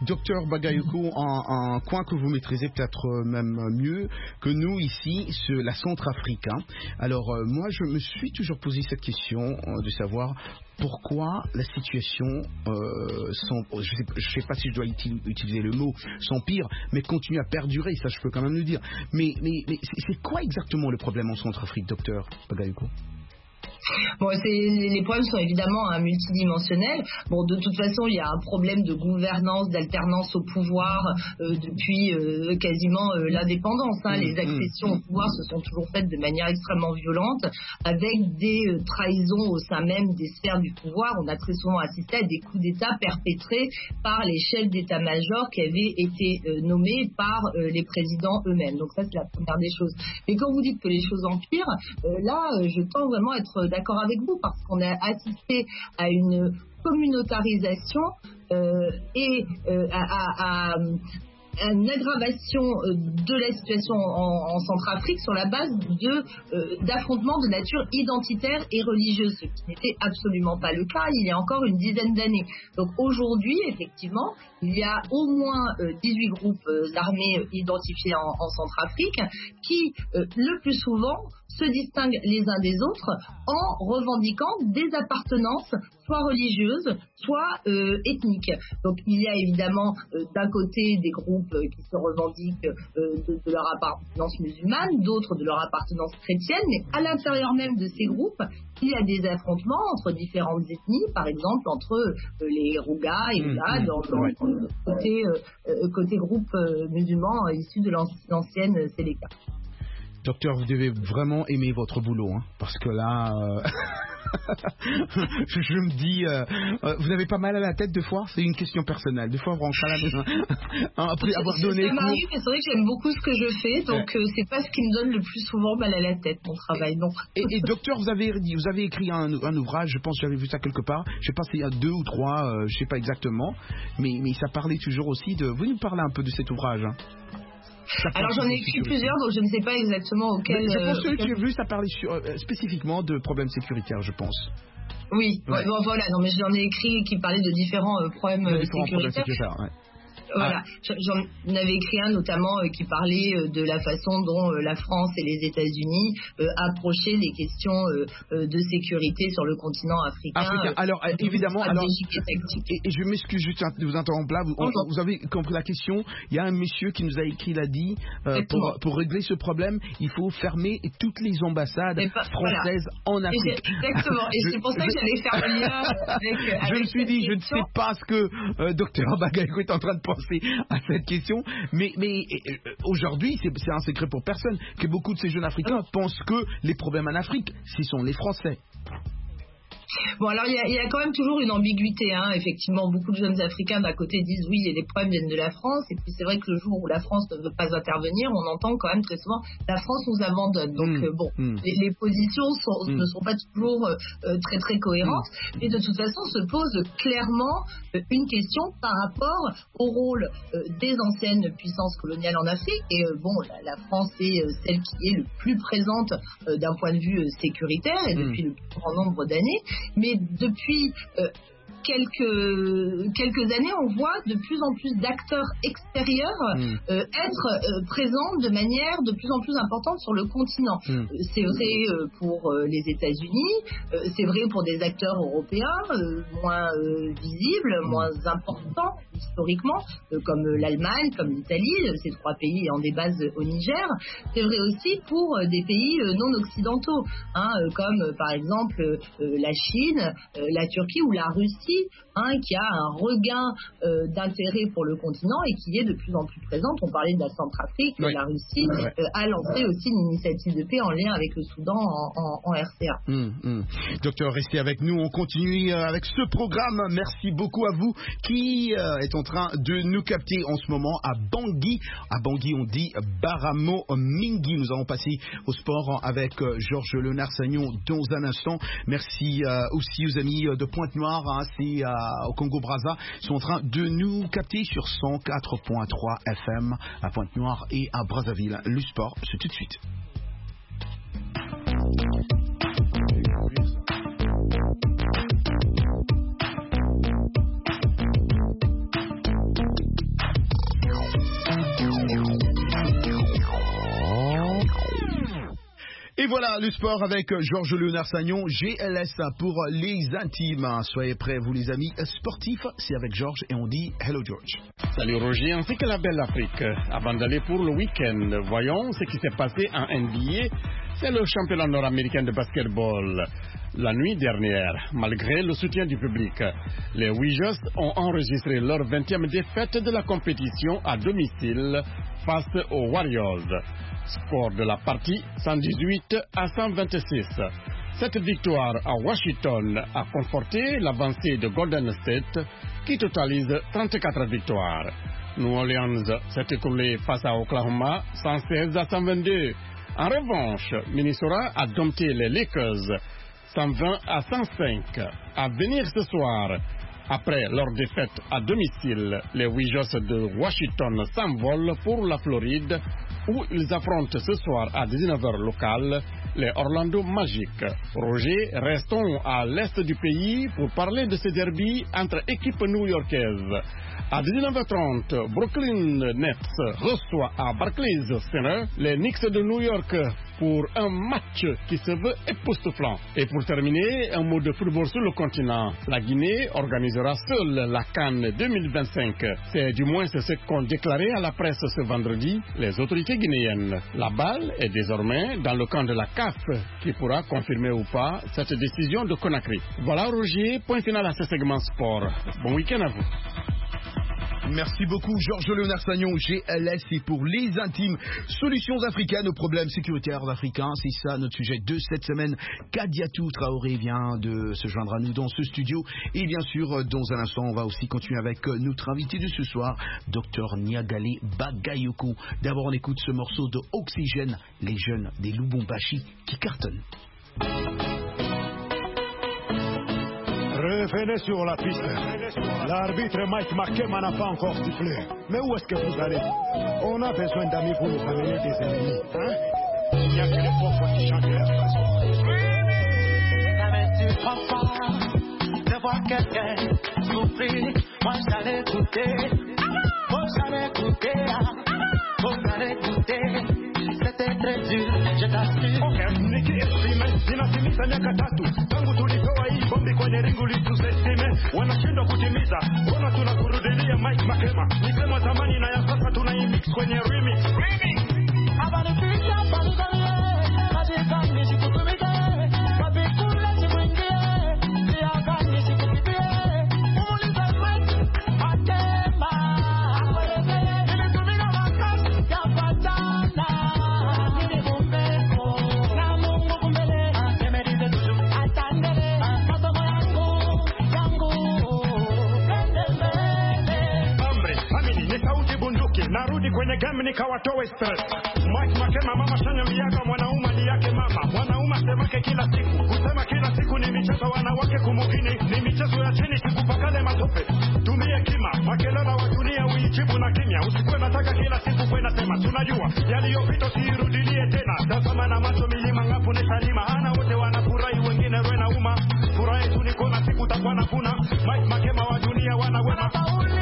Docteur Bagayoko, un, un coin que vous maîtrisez peut-être même mieux que nous ici, c'est la Centrafrique. Hein. Alors euh, moi, je me suis toujours posé cette question euh, de savoir pourquoi la situation, euh, sans, je ne sais, sais pas si je dois utiliser le mot, s'empire, mais continue à perdurer, ça je peux quand même le dire. Mais, mais, mais c'est quoi exactement le problème en Centrafrique, docteur Bagayoko? Bon, les problèmes sont évidemment hein, multidimensionnels. Bon, de toute façon, il y a un problème de gouvernance, d'alternance au pouvoir euh, depuis euh, quasiment euh, l'indépendance. Hein. Les accessions au pouvoir se sont toujours faites de manière extrêmement violente, avec des euh, trahisons au sein même des sphères du pouvoir. On a très souvent assisté à des coups d'État perpétrés par les chefs d'état-major qui avaient été euh, nommés par euh, les présidents eux-mêmes. Donc ça, c'est la première des choses. Mais quand vous dites que les choses empirent, euh, là, euh, je tends vraiment à être d'accord avec vous, parce qu'on a assisté à une communautarisation euh, et euh, à, à, à une aggravation de la situation en, en Centrafrique sur la base de euh, d'affrontements de nature identitaire et religieuse, ce qui n'était absolument pas le cas il y a encore une dizaine d'années. Donc aujourd'hui, effectivement, il y a au moins euh, dix-huit groupes euh, armés euh, identifiés en, en Centrafrique qui, euh, le plus souvent, se distinguent les uns des autres en revendiquant des appartenances soit religieuses, soit euh, ethniques. Donc il y a évidemment euh, d'un côté des groupes euh, qui se revendiquent euh, de, de leur appartenance musulmane, d'autres de leur appartenance chrétienne, mais à l'intérieur même de ces groupes, il y a des affrontements entre différentes ethnies, par exemple entre euh, les Rouga et Oula, mmh, dans, dans, ouais. dans le côté, euh, côté groupe euh, musulman euh, issu de l'ancienne Séléka. Docteur, vous devez vraiment aimer votre boulot, hein, parce que là, euh... je, je me dis, euh, euh, vous avez pas mal à la tête deux fois? C'est une question personnelle. Deux fois, vous rentrez à la maison après avoir donné. Ça m'arrive, mais c'est vrai que j'aime beaucoup ce que je fais, donc euh, c'est pas ce qui me donne le plus souvent mal à la tête, mon travail, non. Et, et docteur, vous avez, vous avez écrit un, un ouvrage, je pense que j'avais vu ça quelque part. Je sais pas s'il y a deux ou trois, euh, je sais pas exactement, mais, mais ça parlait toujours aussi de. Vous nous parlez un peu de cet ouvrage, hein. Alors j'en ai écrit plusieurs, donc je ne sais pas exactement auquel. Je pense que euh, celui que j'ai vu, ça parlait sur, euh, spécifiquement de problèmes sécuritaires, je pense. Oui, ouais. bon, voilà, non mais j'en ai écrit qui parlait de différents euh, problèmes de euh, différents sécuritaires. Problèmes sécuritaires ouais. Voilà, ah. J'en avais écrit un notamment euh, qui parlait euh, de la façon dont euh, la France et les États-Unis euh, approchaient les questions euh, euh, de sécurité sur le continent africain. Africain. Euh, alors, euh, évidemment, alors, et, et, et je m'excuse juste de vous interrompre là, vous, on, vous avez compris la question. Il y a un monsieur qui nous a écrit, il a dit, euh, pour, pour régler ce problème, il faut fermer toutes les ambassades pas, françaises voilà. en Afrique. Exactement, et c'est pour ça que j'allais faire le lien avec, avec Je me suis dit, question. Je ne sais pas ce que euh, docteur Bagayoko est en train de penser à cette question, mais, mais aujourd'hui, c'est un secret pour personne que beaucoup de ces jeunes Africains pensent que les problèmes en Afrique, ce sont les Français. Bon, alors il y, y a quand même toujours une ambiguïté, hein. Effectivement, beaucoup de jeunes Africains d'un côté disent oui, et les problèmes viennent de la France, et puis c'est vrai que le jour où la France ne veut pas intervenir, on entend quand même très souvent la France nous abandonne. Donc mmh, euh, bon, mmh. les, les positions sont, mmh. ne sont pas toujours euh, très très cohérentes, mmh. et de toute façon se pose clairement euh, une question par rapport au rôle euh, des anciennes puissances coloniales en Afrique. Et euh, bon, la, la France est euh, celle qui est le plus présente euh, d'un point de vue euh, sécuritaire, et depuis mmh. le plus grand nombre d'années. Mais depuis euh, quelques, quelques années, on voit de plus en plus d'acteurs extérieurs mmh. euh, être euh, présents de manière de plus en plus importante sur le continent. Mmh. C'est vrai euh, pour euh, les États-Unis, euh, c'est vrai pour des acteurs européens euh, moins euh, visibles, mmh. moins importants historiquement, euh, comme l'Allemagne, comme l'Italie, euh, ces trois pays ayant des bases au Niger. C'est vrai aussi pour euh, des pays euh, non occidentaux, hein, euh, comme euh, par exemple euh, la Chine, euh, la Turquie ou la Russie, hein, qui a un regain euh, d'intérêt pour le continent et qui est de plus en plus présente. On parlait de la Centrafrique, oui. la Russie ouais. euh, a lancé aussi une initiative de paix en lien avec le Soudan en, en, en R C A. Mmh, mmh. Docteur, restez avec nous, on continue avec ce programme. Merci beaucoup à vous qui euh, est en train de nous capter en ce moment à Bangui. À Bangui, on dit Baramo Mingi. Nous allons passer au sport avec euh, Georges Lenard-Sagnon dans un instant. Merci euh, aussi aux amis de Pointe-Noire, hein, c'est euh, au Congo-Brazza, ils sont en train de nous capter sur cent quatre virgule trois F M à Pointe-Noire et à Brazzaville. Le sport, c'est tout de suite. Et voilà le sport avec Georges Léonard Sagnon, G L S pour les intimes. Soyez prêts vous les amis sportifs, c'est avec Georges et on dit hello George. Salut Roger ainsi que la belle Afrique. Avant d'aller pour le week-end, voyons ce qui s'est passé en N B A. C'est le championnat nord-américain de basketball. La nuit dernière, malgré le soutien du public, les Wizards ont enregistré leur vingtième défaite de la compétition à domicile face aux Warriors. Score de la partie cent dix-huit à cent vingt-six. Cette victoire à Washington a conforté l'avancée de Golden State qui totalise trente-quatre victoires. New Orleans s'est écoulé face à Oklahoma cent seize à cent vingt-deux. En revanche, Minnesota a dompté les Lakers cent vingt à cent cinq. À venir ce soir, après leur défaite à domicile, les Wizards de Washington s'envolent pour la Floride où ils affrontent ce soir à dix-neuf heures locales les Orlando Magic. Roger, restons à l'est du pays pour parler de ce derby entre équipes new-yorkaises. À dix-neuf heures trente, Brooklyn Nets reçoit à Barclays Center les Knicks de New York pour un match qui se veut époustouflant. Et pour terminer, un mot de football sur le continent. La Guinée organisera seule la CAN deux mille vingt-cinq. C'est du moins ce qu'ont déclaré à la presse ce vendredi les autorités guinéennes. La balle est désormais dans le camp de la C A F qui pourra confirmer ou pas cette décision de Conakry. Voilà Roger, point final à ce segment sport. Bon week-end à vous. Merci beaucoup Georges Léonard Sagnon, G L S et pour les intimes, solutions africaines aux problèmes sécuritaires africains, c'est ça notre sujet de cette semaine. Kadiatou Traoré vient de se joindre à nous dans ce studio et bien sûr dans un instant on va aussi continuer avec notre invité de ce soir, Docteur Niagale Bagayoko. D'abord on écoute ce morceau de Oxygène, les jeunes des Lubumbashi qui cartonnent. Revenez sur la piste. L'arbitre Mike Makema n'a pas encore sifflé. Mais où est-ce que vous allez? On a besoin d'amis pour nous amener des ennemis. Hein? Il n'y a que les pauvres qui chantent leur façon. N'avais-tu pas peur de voir quelqu'un souffrir? Moi j'allais écouter. Moi j'allais écouter. Moi j'allais écouter. C'était très dur, je t'assure. Okay, nikiesime, ninatimiza miaka tatu tangu tulipewa hii bombi kwenye ringu litusesime, wanashindwa kutimiza, mbona tunakurudilia Mike Makema? Nisema zamani na ya sasa tunaimix kwenye remix. Remix. Abanificha palugalie, kajikangi sikutumike, wabikule sikwingie, siakangi sikutibie, umuliza Mike Makema, nilitumika makasi ya patana. Narudi kwenye game nikawatoe stress. Mike Makema mama shanya miaka mwanauma ni yake mama. Mwanauma semake kila siku. Kusema kila siku ni michezo wanawake kumugini. Ni michezo ya chini sikupakale matope. Tumie kima. Makelele wa dunia uijibu na kimya. Usikuwe nataka kila siku kwe nasema. Tunajua yaliyopita siirudilie tena. Tazama na macho milima ngapu ni salima. Hana wote wanafurahi wengine roe na uma. Furahi tu niko na siku takwa na kuna. Mike Makema wa dunia wanawema.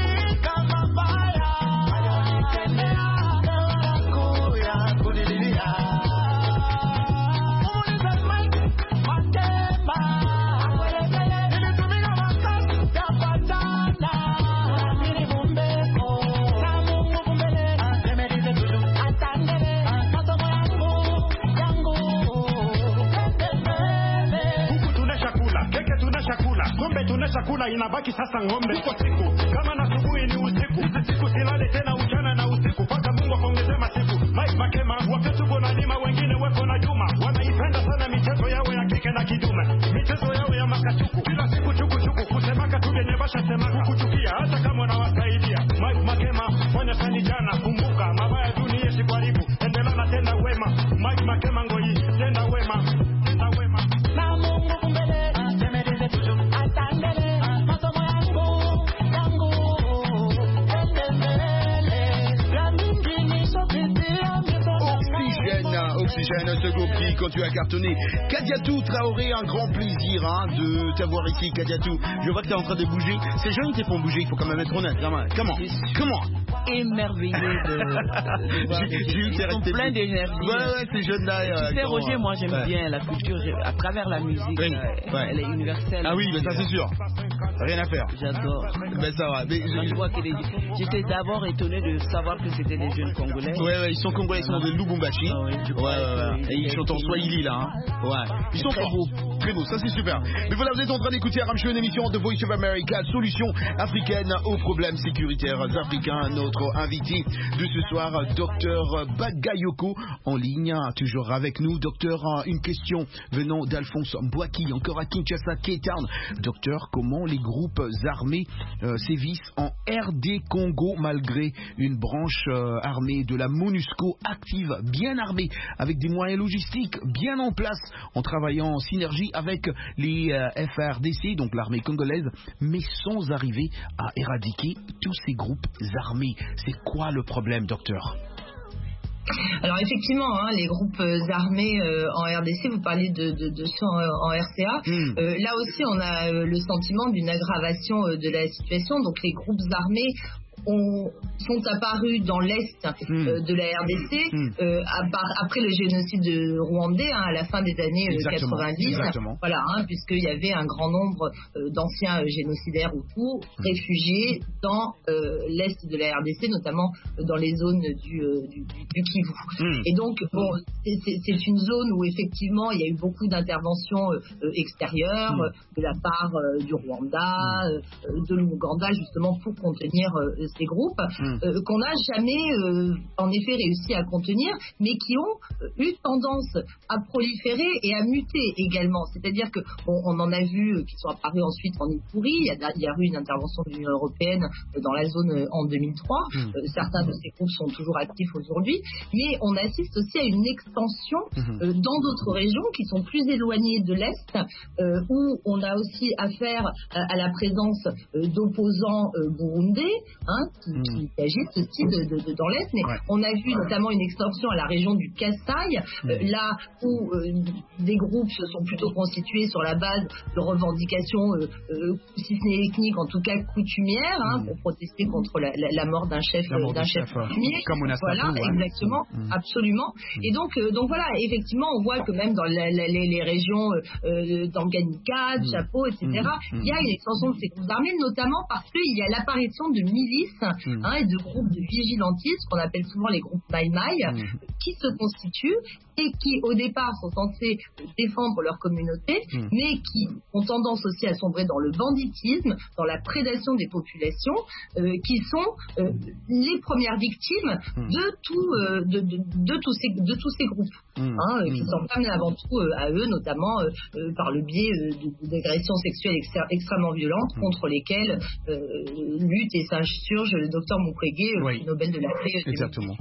Ngombe tunesha kula inabaki sasa ngombe. Uko siku kama na asubuhi ni usiku. Siku silale tena uchana na usiku. Paka Mungu aongeze masiku. Mike Makema wapetugo na lima wengine wepo na Juma. Wanaipenda sana michezo yao ya kike na kidume. Michezo yao ya makatuku. Kila siku chuku chuku kusemaka tuge nebasha semaka. Kuchukia hata kama wanawasaidia. Mike Makema fanya sani jana. Kumbuka mabaya dunia sikwaribu. Endelea na tenda wema. Mike Makema ngoi tenda wema. Tenda wema. Na Mungu kumbele. Oxygène, ce groupe qui continue à cartonner. Kadiatou Traoré, un grand plaisir hein, de t'avoir ici, Kadiatou. Je vois que tu es en train de bouger. Ces jeunes qui font bouger, il faut quand même être honnête. Comment Comment émerveillé de, de voir des jeunes. Ils sont pleins d'énergie. Ouais, ouais, ces jeunes-là. Tu euh, sais, quand- Roger, moi j'aime ouais. bien la culture à travers la musique. Oui, euh, ouais. Elle est universelle. Ah oui, mais ça c'est sûr. Rien à faire. J'adore. Mais ça va. Mais Quand je vois que les- J'étais d'abord étonné de savoir que c'était des jeunes Congolais. Ouais, ouais, ils sont congolais, ils sont de Lubumbashi. Ah oui, je ouais, crois ouais, ouais. que- Et ils chantent en Swahili là. Hein. Ouais. Ils sont Très forts. beaux. Très beaux, ça c'est super. Mais voilà, vous êtes en train d'écouter Aram Show, une émission de Voice of America, solution africaine aux problèmes sécuritaires africains. Notre invité de ce soir, Docteur Bagayoko, en ligne, toujours avec nous. Docteur, une question venant d'Alphonse Mbouaki, encore à Kinshasa, Cape Town. Docteur, comment les groupes armés euh, sévissent en R D Congo malgré une branche euh, armée de la MONUSCO active, bien armée, avec des moyens logistiques bien en place, en travaillant en synergie avec les euh, F A R D C, donc l'armée congolaise, mais sans arriver à éradiquer tous ces groupes armés. C'est quoi le problème, docteur? Alors effectivement, hein, les groupes euh, armés euh, en R D C, vous parliez de, de, de ceux en, en R C A, Mm. euh, là aussi on a euh, le sentiment d'une aggravation euh, de la situation. Donc les groupes armés ont, sont apparus dans l'est Mm. euh, de la R D C Mm. euh, à part- après le génocide de rwandais, hein, à la fin des années euh, Exactement, quatre-vingt-dix. exactement. Voilà, hein, puisqu'il y avait un grand nombre euh, d'anciens euh, génocidaires Hutus réfugiés dans euh, l'est de la R D C, notamment euh, dans les zones du, euh, du, du, du Kivu. Mm. Et donc, bon, c'est- c'est c'est une zone où effectivement il y a eu beaucoup d'interventions euh, euh, extérieures Mm. euh, de la part euh, du Rwanda, euh, euh, de l'Ouganda, justement pour contenir euh, ces groupes, Mm. euh, qu'on n'a jamais euh, en effet réussi à contenir, mais qui ont euh, eu tendance à proliférer et à muter également. C'est-à-dire que bon, on en a vu euh, qui sont apparus ensuite en Ituri. Il y a, il y a eu une intervention de l'Union européenne euh, dans la zone euh, en deux mille trois. Mm. Euh, certains de ces groupes sont toujours actifs aujourd'hui, mais on assiste aussi à une extension Mhm. euh, dans d'autres régions qui sont plus éloignées de l'Est, euh, où on a aussi affaire à, à la présence euh, d'opposants euh, burundais, hein, qui, Mhm. qui agissent aussi de, de- de- dans l'Est, mais Ouais. on a vu notamment une extension à la région du Kasaï, euh, là où euh, des groupes se sont plutôt constitués sur la base de revendications, euh, euh, si ce n'est ethniques, en tout cas coutumières, hein, Mhm. pour protester contre la, la- la mort d'un chef, La mort d'un du chef chef, euh, coutumier. Kamuna Voilà, Sapu, ouais. exactement, Mhm. absolument. Et donc, euh, donc voilà, effectivement, on voit que même dans la- la- les, les régions euh, euh, Tanganyika, Mhm. Chapo, et cetera, Mhm. il y a une extension de ces groupes armés, notamment parce qu'il y a l'apparition de milices Mhm. hein, et de groupes de vigilantistes, qu'on appelle souvent les groupes Maï-Maï, Mhm. qui se constituent et qui, au départ, sont censés défendre leur communauté, Mhm. mais qui ont tendance aussi à sombrer dans le banditisme, dans la prédation des populations, euh, qui sont euh, les premières victimes Mhm. de, tout, euh, de, de, de tous ces, de tous ces groupes, Mhm. hein, euh, qui Mhm. s'en prennent avant tout euh, à eux, notamment euh, euh, par le biais euh, de- d'agressions sexuelles extra- extrêmement violentes, Mhm. contre lesquelles euh, lutte et s'insurge le docteur Mukwege, euh, Oui. prix Nobel de la paix. euh, Exactement.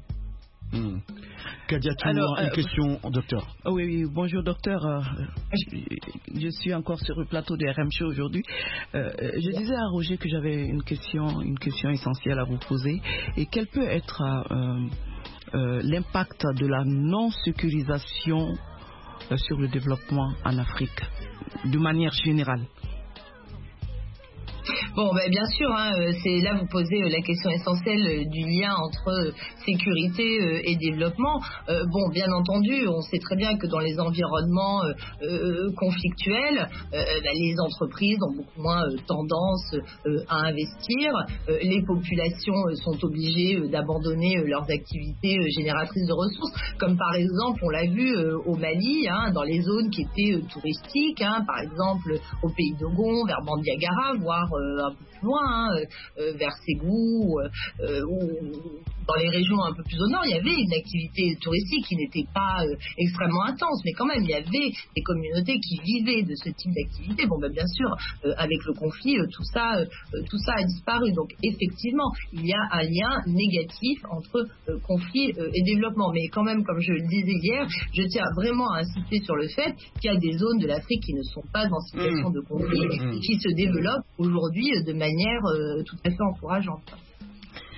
Hmm. Kadia, tu Alors, as une euh, question, docteur. Ah oui, oui, bonjour docteur. Euh, je, je suis encore sur le plateau de R M Show aujourd'hui. Euh, je disais à Roger que j'avais une question, une question essentielle à vous poser. Et quel peut être euh, euh, l'impact de la non-sécurisation euh, sur le développement en Afrique, de manière générale? Bon, ben, bien sûr, hein, euh, c'est là vous posez euh, la question essentielle euh, du lien entre euh, sécurité euh, et développement. Euh, bon, bien entendu, on sait très bien que dans les environnements euh, euh, conflictuels, euh, ben, les entreprises ont beaucoup moins euh, tendance euh, à investir. Euh, les populations euh, sont obligées euh, d'abandonner euh, leurs activités euh, génératrices de ressources, comme par exemple, on l'a vu euh, au Mali, hein, dans les zones qui étaient euh, touristiques, hein, par exemple au pays d'Ogon, vers Bandiagara, voire euh, un peu plus loin, hein, euh, vers Ségou, euh, euh, ou dans les régions un peu plus au nord, il y avait une activité touristique qui n'était pas euh, extrêmement intense, mais quand même, il y avait des communautés qui vivaient de ce type d'activité. Bon, ben, bien sûr, euh, avec le conflit, euh, tout ça, euh, tout ça a disparu. Donc, effectivement, il y a un lien négatif entre euh, conflit euh, et développement. Mais quand même, comme je le disais hier, je tiens vraiment à insister sur le fait qu'il y a des zones de l'Afrique qui ne sont pas en situation Mmh. de conflit Mmh. et qui se développent aujourd'hui de manière euh, tout à fait encourageante.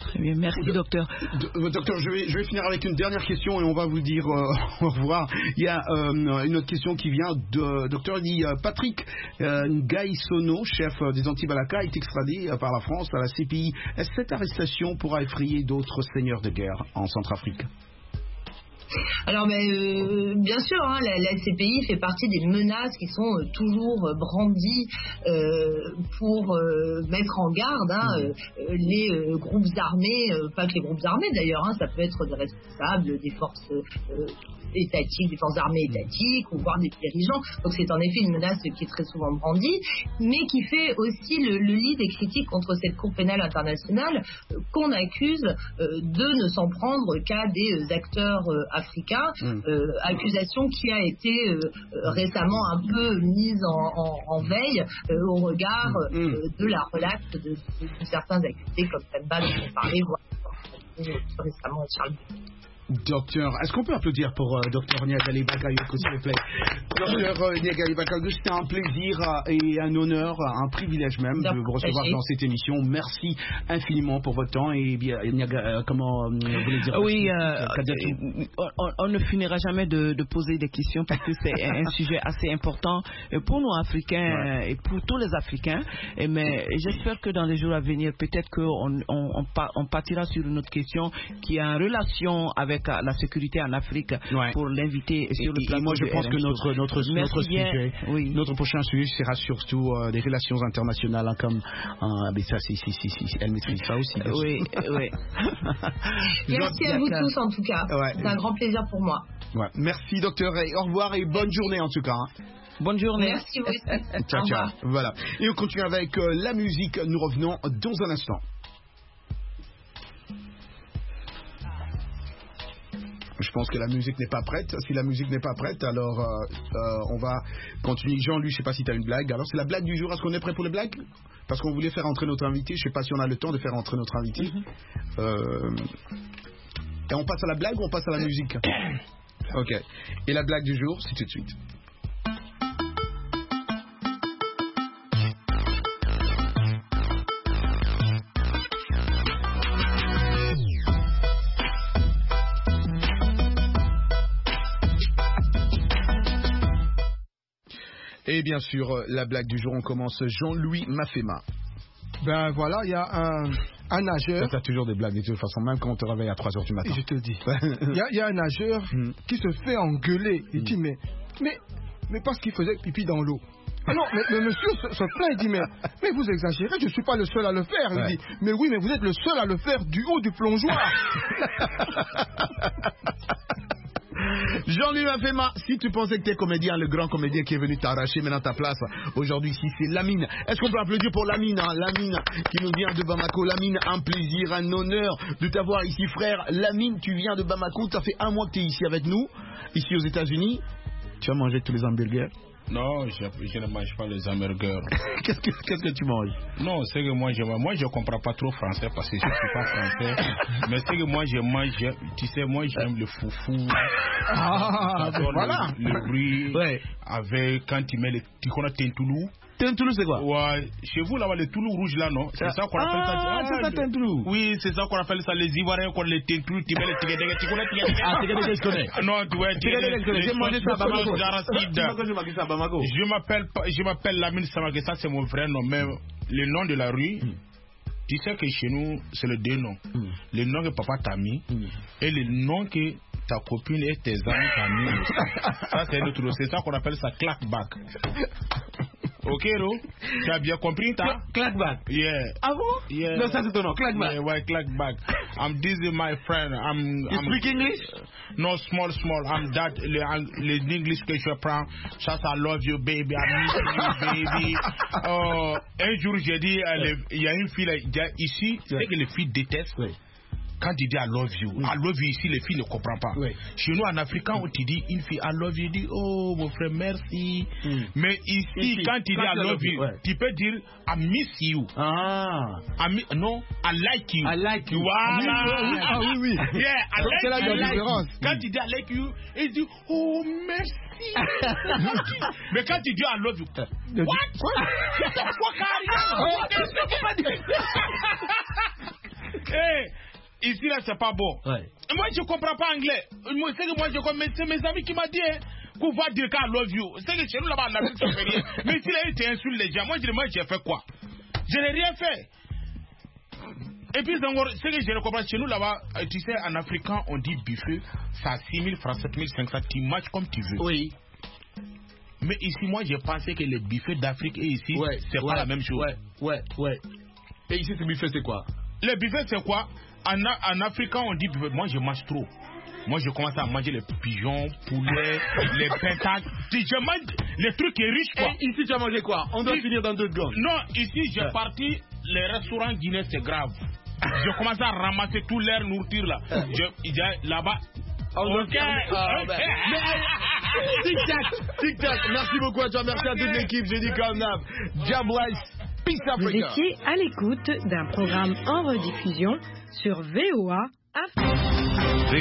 Très bien, merci docteur. D docteur, je vais, je vais finir avec une dernière question et on va vous dire euh, au revoir. Il y a euh, une autre question qui vient de docteur, il dit euh, Patrick euh, Ngaïsono, chef des Anti-Balaka, est extradé euh, par la France à la C P I. Est-ce que cette arrestation pourra effrayer d'autres seigneurs de guerre en Centrafrique? Alors, ben, euh, bien sûr, hein, la, la C P I fait partie des menaces qui sont euh, toujours euh, brandies euh, pour euh, mettre en garde hein, euh, les euh, groupes armés, euh, pas que les groupes armés d'ailleurs, hein, ça peut être des responsables des forces euh, étatiques, des forces armées étatiques, ou voire des dirigeants. Donc c'est en effet une menace qui est très souvent brandie, mais qui fait aussi le, le lit des critiques contre cette Cour pénale internationale euh, qu'on accuse euh, de ne s'en prendre qu'à des euh, acteurs euh, africains, euh, accusation qui a été euh, récemment un peu mise en, en, en veille euh, au regard euh, de la relâche de, de, de certains accusés comme Pemba dont on parlait, voire euh, récemment Charles. Docteur, est-ce qu'on peut applaudir pour euh, Docteur Niagali Bakayoko, s'il vous plaît? Docteur euh, Niagali Bakayoko, c'était un plaisir euh, et un honneur, un privilège même de vous recevoir dans cette émission. Merci infiniment pour votre temps et bien, Niaga, euh, comment euh, vous voulez dire? Oui, euh, on, on ne finira jamais de, de poser des questions parce que c'est un sujet assez important pour nous Africains ouais. et pour tous les Africains. Et, mais j'espère que dans les jours à venir, peut-être qu'on on, on, on partira sur une autre question qui est en relation avec la sécurité en Afrique ouais. pour l'inviter sur le plateau. Et moi, je pense que notre, notre, notre sujet, oui. notre prochain sujet sera surtout euh, des relations internationales, hein, comme euh, mais ça, si, si, si, si, elle maîtrise ça aussi. Oui, oui. Merci à vous tous en tout cas. Ouais. C'est un grand plaisir pour moi. Ouais. Merci docteur et au revoir et bonne journée en tout cas. Hein. Bonne journée. Merci vous aussi. Ciao, ciao. Voilà. Et on continue avec euh, la musique. Nous revenons dans un instant. Je pense que la musique n'est pas prête. Si la musique n'est pas prête, alors euh, euh, on va continuer. Jean, lui, je ne sais pas si tu as une blague. Alors, c'est la blague du jour. Est-ce qu'on est prêt pour les blagues? Parce qu'on voulait faire entrer notre invité. Je ne sais pas si on a le temps de faire entrer notre invité. Mm-hmm. euh... Et on passe à la blague ou on passe à la musique? Ok. Et la blague du jour, c'est tout de suite. Et bien sûr, la blague du jour, on commence. Jean-Louis Mafema. Ben voilà, il y a un, un nageur. Tu as toujours des blagues de toute façon, même quand on te réveille à trois heures du matin. Je te le dis. Il y, y a un nageur mm. qui se fait engueuler. Il mm. dit, mais, mais, mais parce qu'il faisait pipi dans l'eau. Ah non, mais, mais monsieur se, se plaint, il dit, mais, mais vous exagérez, je ne suis pas le seul à le faire. Ouais. Il dit, mais oui, mais vous êtes le seul à le faire du haut du plongeoir. Jean-Louis Mafema, si tu pensais que tu es comédien, le grand comédien qui est venu t'arracher maintenant ta place, aujourd'hui ici c'est Lamine. Est-ce qu'on peut applaudir pour Lamine, hein? Lamine qui nous vient de Bamako. Lamine, un plaisir, un honneur de t'avoir ici, frère. Lamine, tu viens de Bamako, ça fait un mois que tu es ici avec nous, ici aux États-Unis. Tu as mangé tous les hamburgers? Non, je, je ne mange pas les hamburgers. Qu'est-ce que, qu'est-ce que tu manges? Non, c'est que moi je moi je comprends pas trop français parce que je ne suis pas français. Mais c'est que moi je mange, tu sais, moi j'aime le foufou. Ah, ben voilà. Le, le riz ouais. avec quand tu mets le tu connais Tintoulou. Tintoulou c'est quoi? Ouais, chez vous là-bas le Toulou rouge là non? C'est ça qu'on ah, appelle ça. Ah, c'est ça Tintoulou. Oui, c'est ça qu'on appelle ça les Ivoiriens qu'on les Tintoulou, tu mets les tigédégué, tu connais tigédégué. Ah, tigédégué je connais. Non, tu vois, tigédégué je connais. J'ai mangé ça à Bamako. Je m'appelle je m'appelle Lamine Samake, ça c'est mon vrai nom, mais le nom de la rue. Mm. Tu sais que chez nous, c'est le deux noms. Mm. Le nom que papa t'a mis mm. et le nom que ta copine et tes amis t'ont mis. Ça, c'est notre, c'est ça qu'on appelle ça clackback. Ok, Ro? Tu as bien compris, ta? Clackback? Yeah. Ah bon? Yeah. Non, ça c'est ton nom, clackback. Yeah, ouais, clackback. I'm this is my friend. I'm. You I'm, speak English? No, small, small. I'm that. Le English que je prends. Ça, I love you, baby. I miss you, baby. Oh, un jour, j'ai dit, il y a une fille là, ici, tu sais que les filles détestent. Oui. Quand tu dis I love you, oui. I love you ici, les filles ne comprennent pas. Oui. Chez nous, en africain, on te dit une fille I love you, dit oh mon frère, merci. Mm. Mais ici, ici, quand tu dis I love you, ouais. tu peux dire I miss you. Ah. I mi non, I like you. I like you. Voilà. Ah oui, oui. Yeah, I like c'est là you. la différence. Quand tu dis I like you, il dit oh merci. Mais quand tu dis I love you, what? What? Qu'est-ce que tu peux pas dire? Eh, ici là, c'est pas bon. Ouais. Moi, je comprends pas anglais. Moi, c'est que moi, je comprends. C'est mes amis qui m'ont dit hein, qu'on va dire qu'à love you. C'est que chez nous là-bas, on a vu ça fait rien. Mais ici là, il t'insulte les gens. Moi, je dis, moi, j'ai fait quoi? Je n'ai rien fait. Et puis, ce que je comprends, chez nous là-bas, tu sais, en africain, on dit buffet, ça a six mille francs, sept mille cinq cents, tu matches comme tu veux. Oui. Mais ici, moi, j'ai pensé que les buffets d'Afrique et ici, ouais, c'est ouais, pas la même chose. Ouais, ouais, ouais. Et ici, ce buffet, c'est quoi? Le buffet, c'est quoi? En, en africain, on dit buffet. Moi, je mange trop. Moi, je commence à manger les pigeons, poulets, les pintacles. Je mange les trucs qui sont riches, quoi. Et ici, tu as mangé quoi? On doit ici, finir dans deux secondes. Non, ici, j'ai ouais. parti, les restaurants guinéens, c'est grave. Je commence à ramasser tout l'air nourriture là. Je, là-bas. Ok. Tic-tac, tic-tac. Merci beaucoup à toi, merci à toute l'équipe. J'ai dit comme d'hab. God bless. Peace Africa. Vous étiez à l'écoute d'un programme en rediffusion sur V O A Afrique.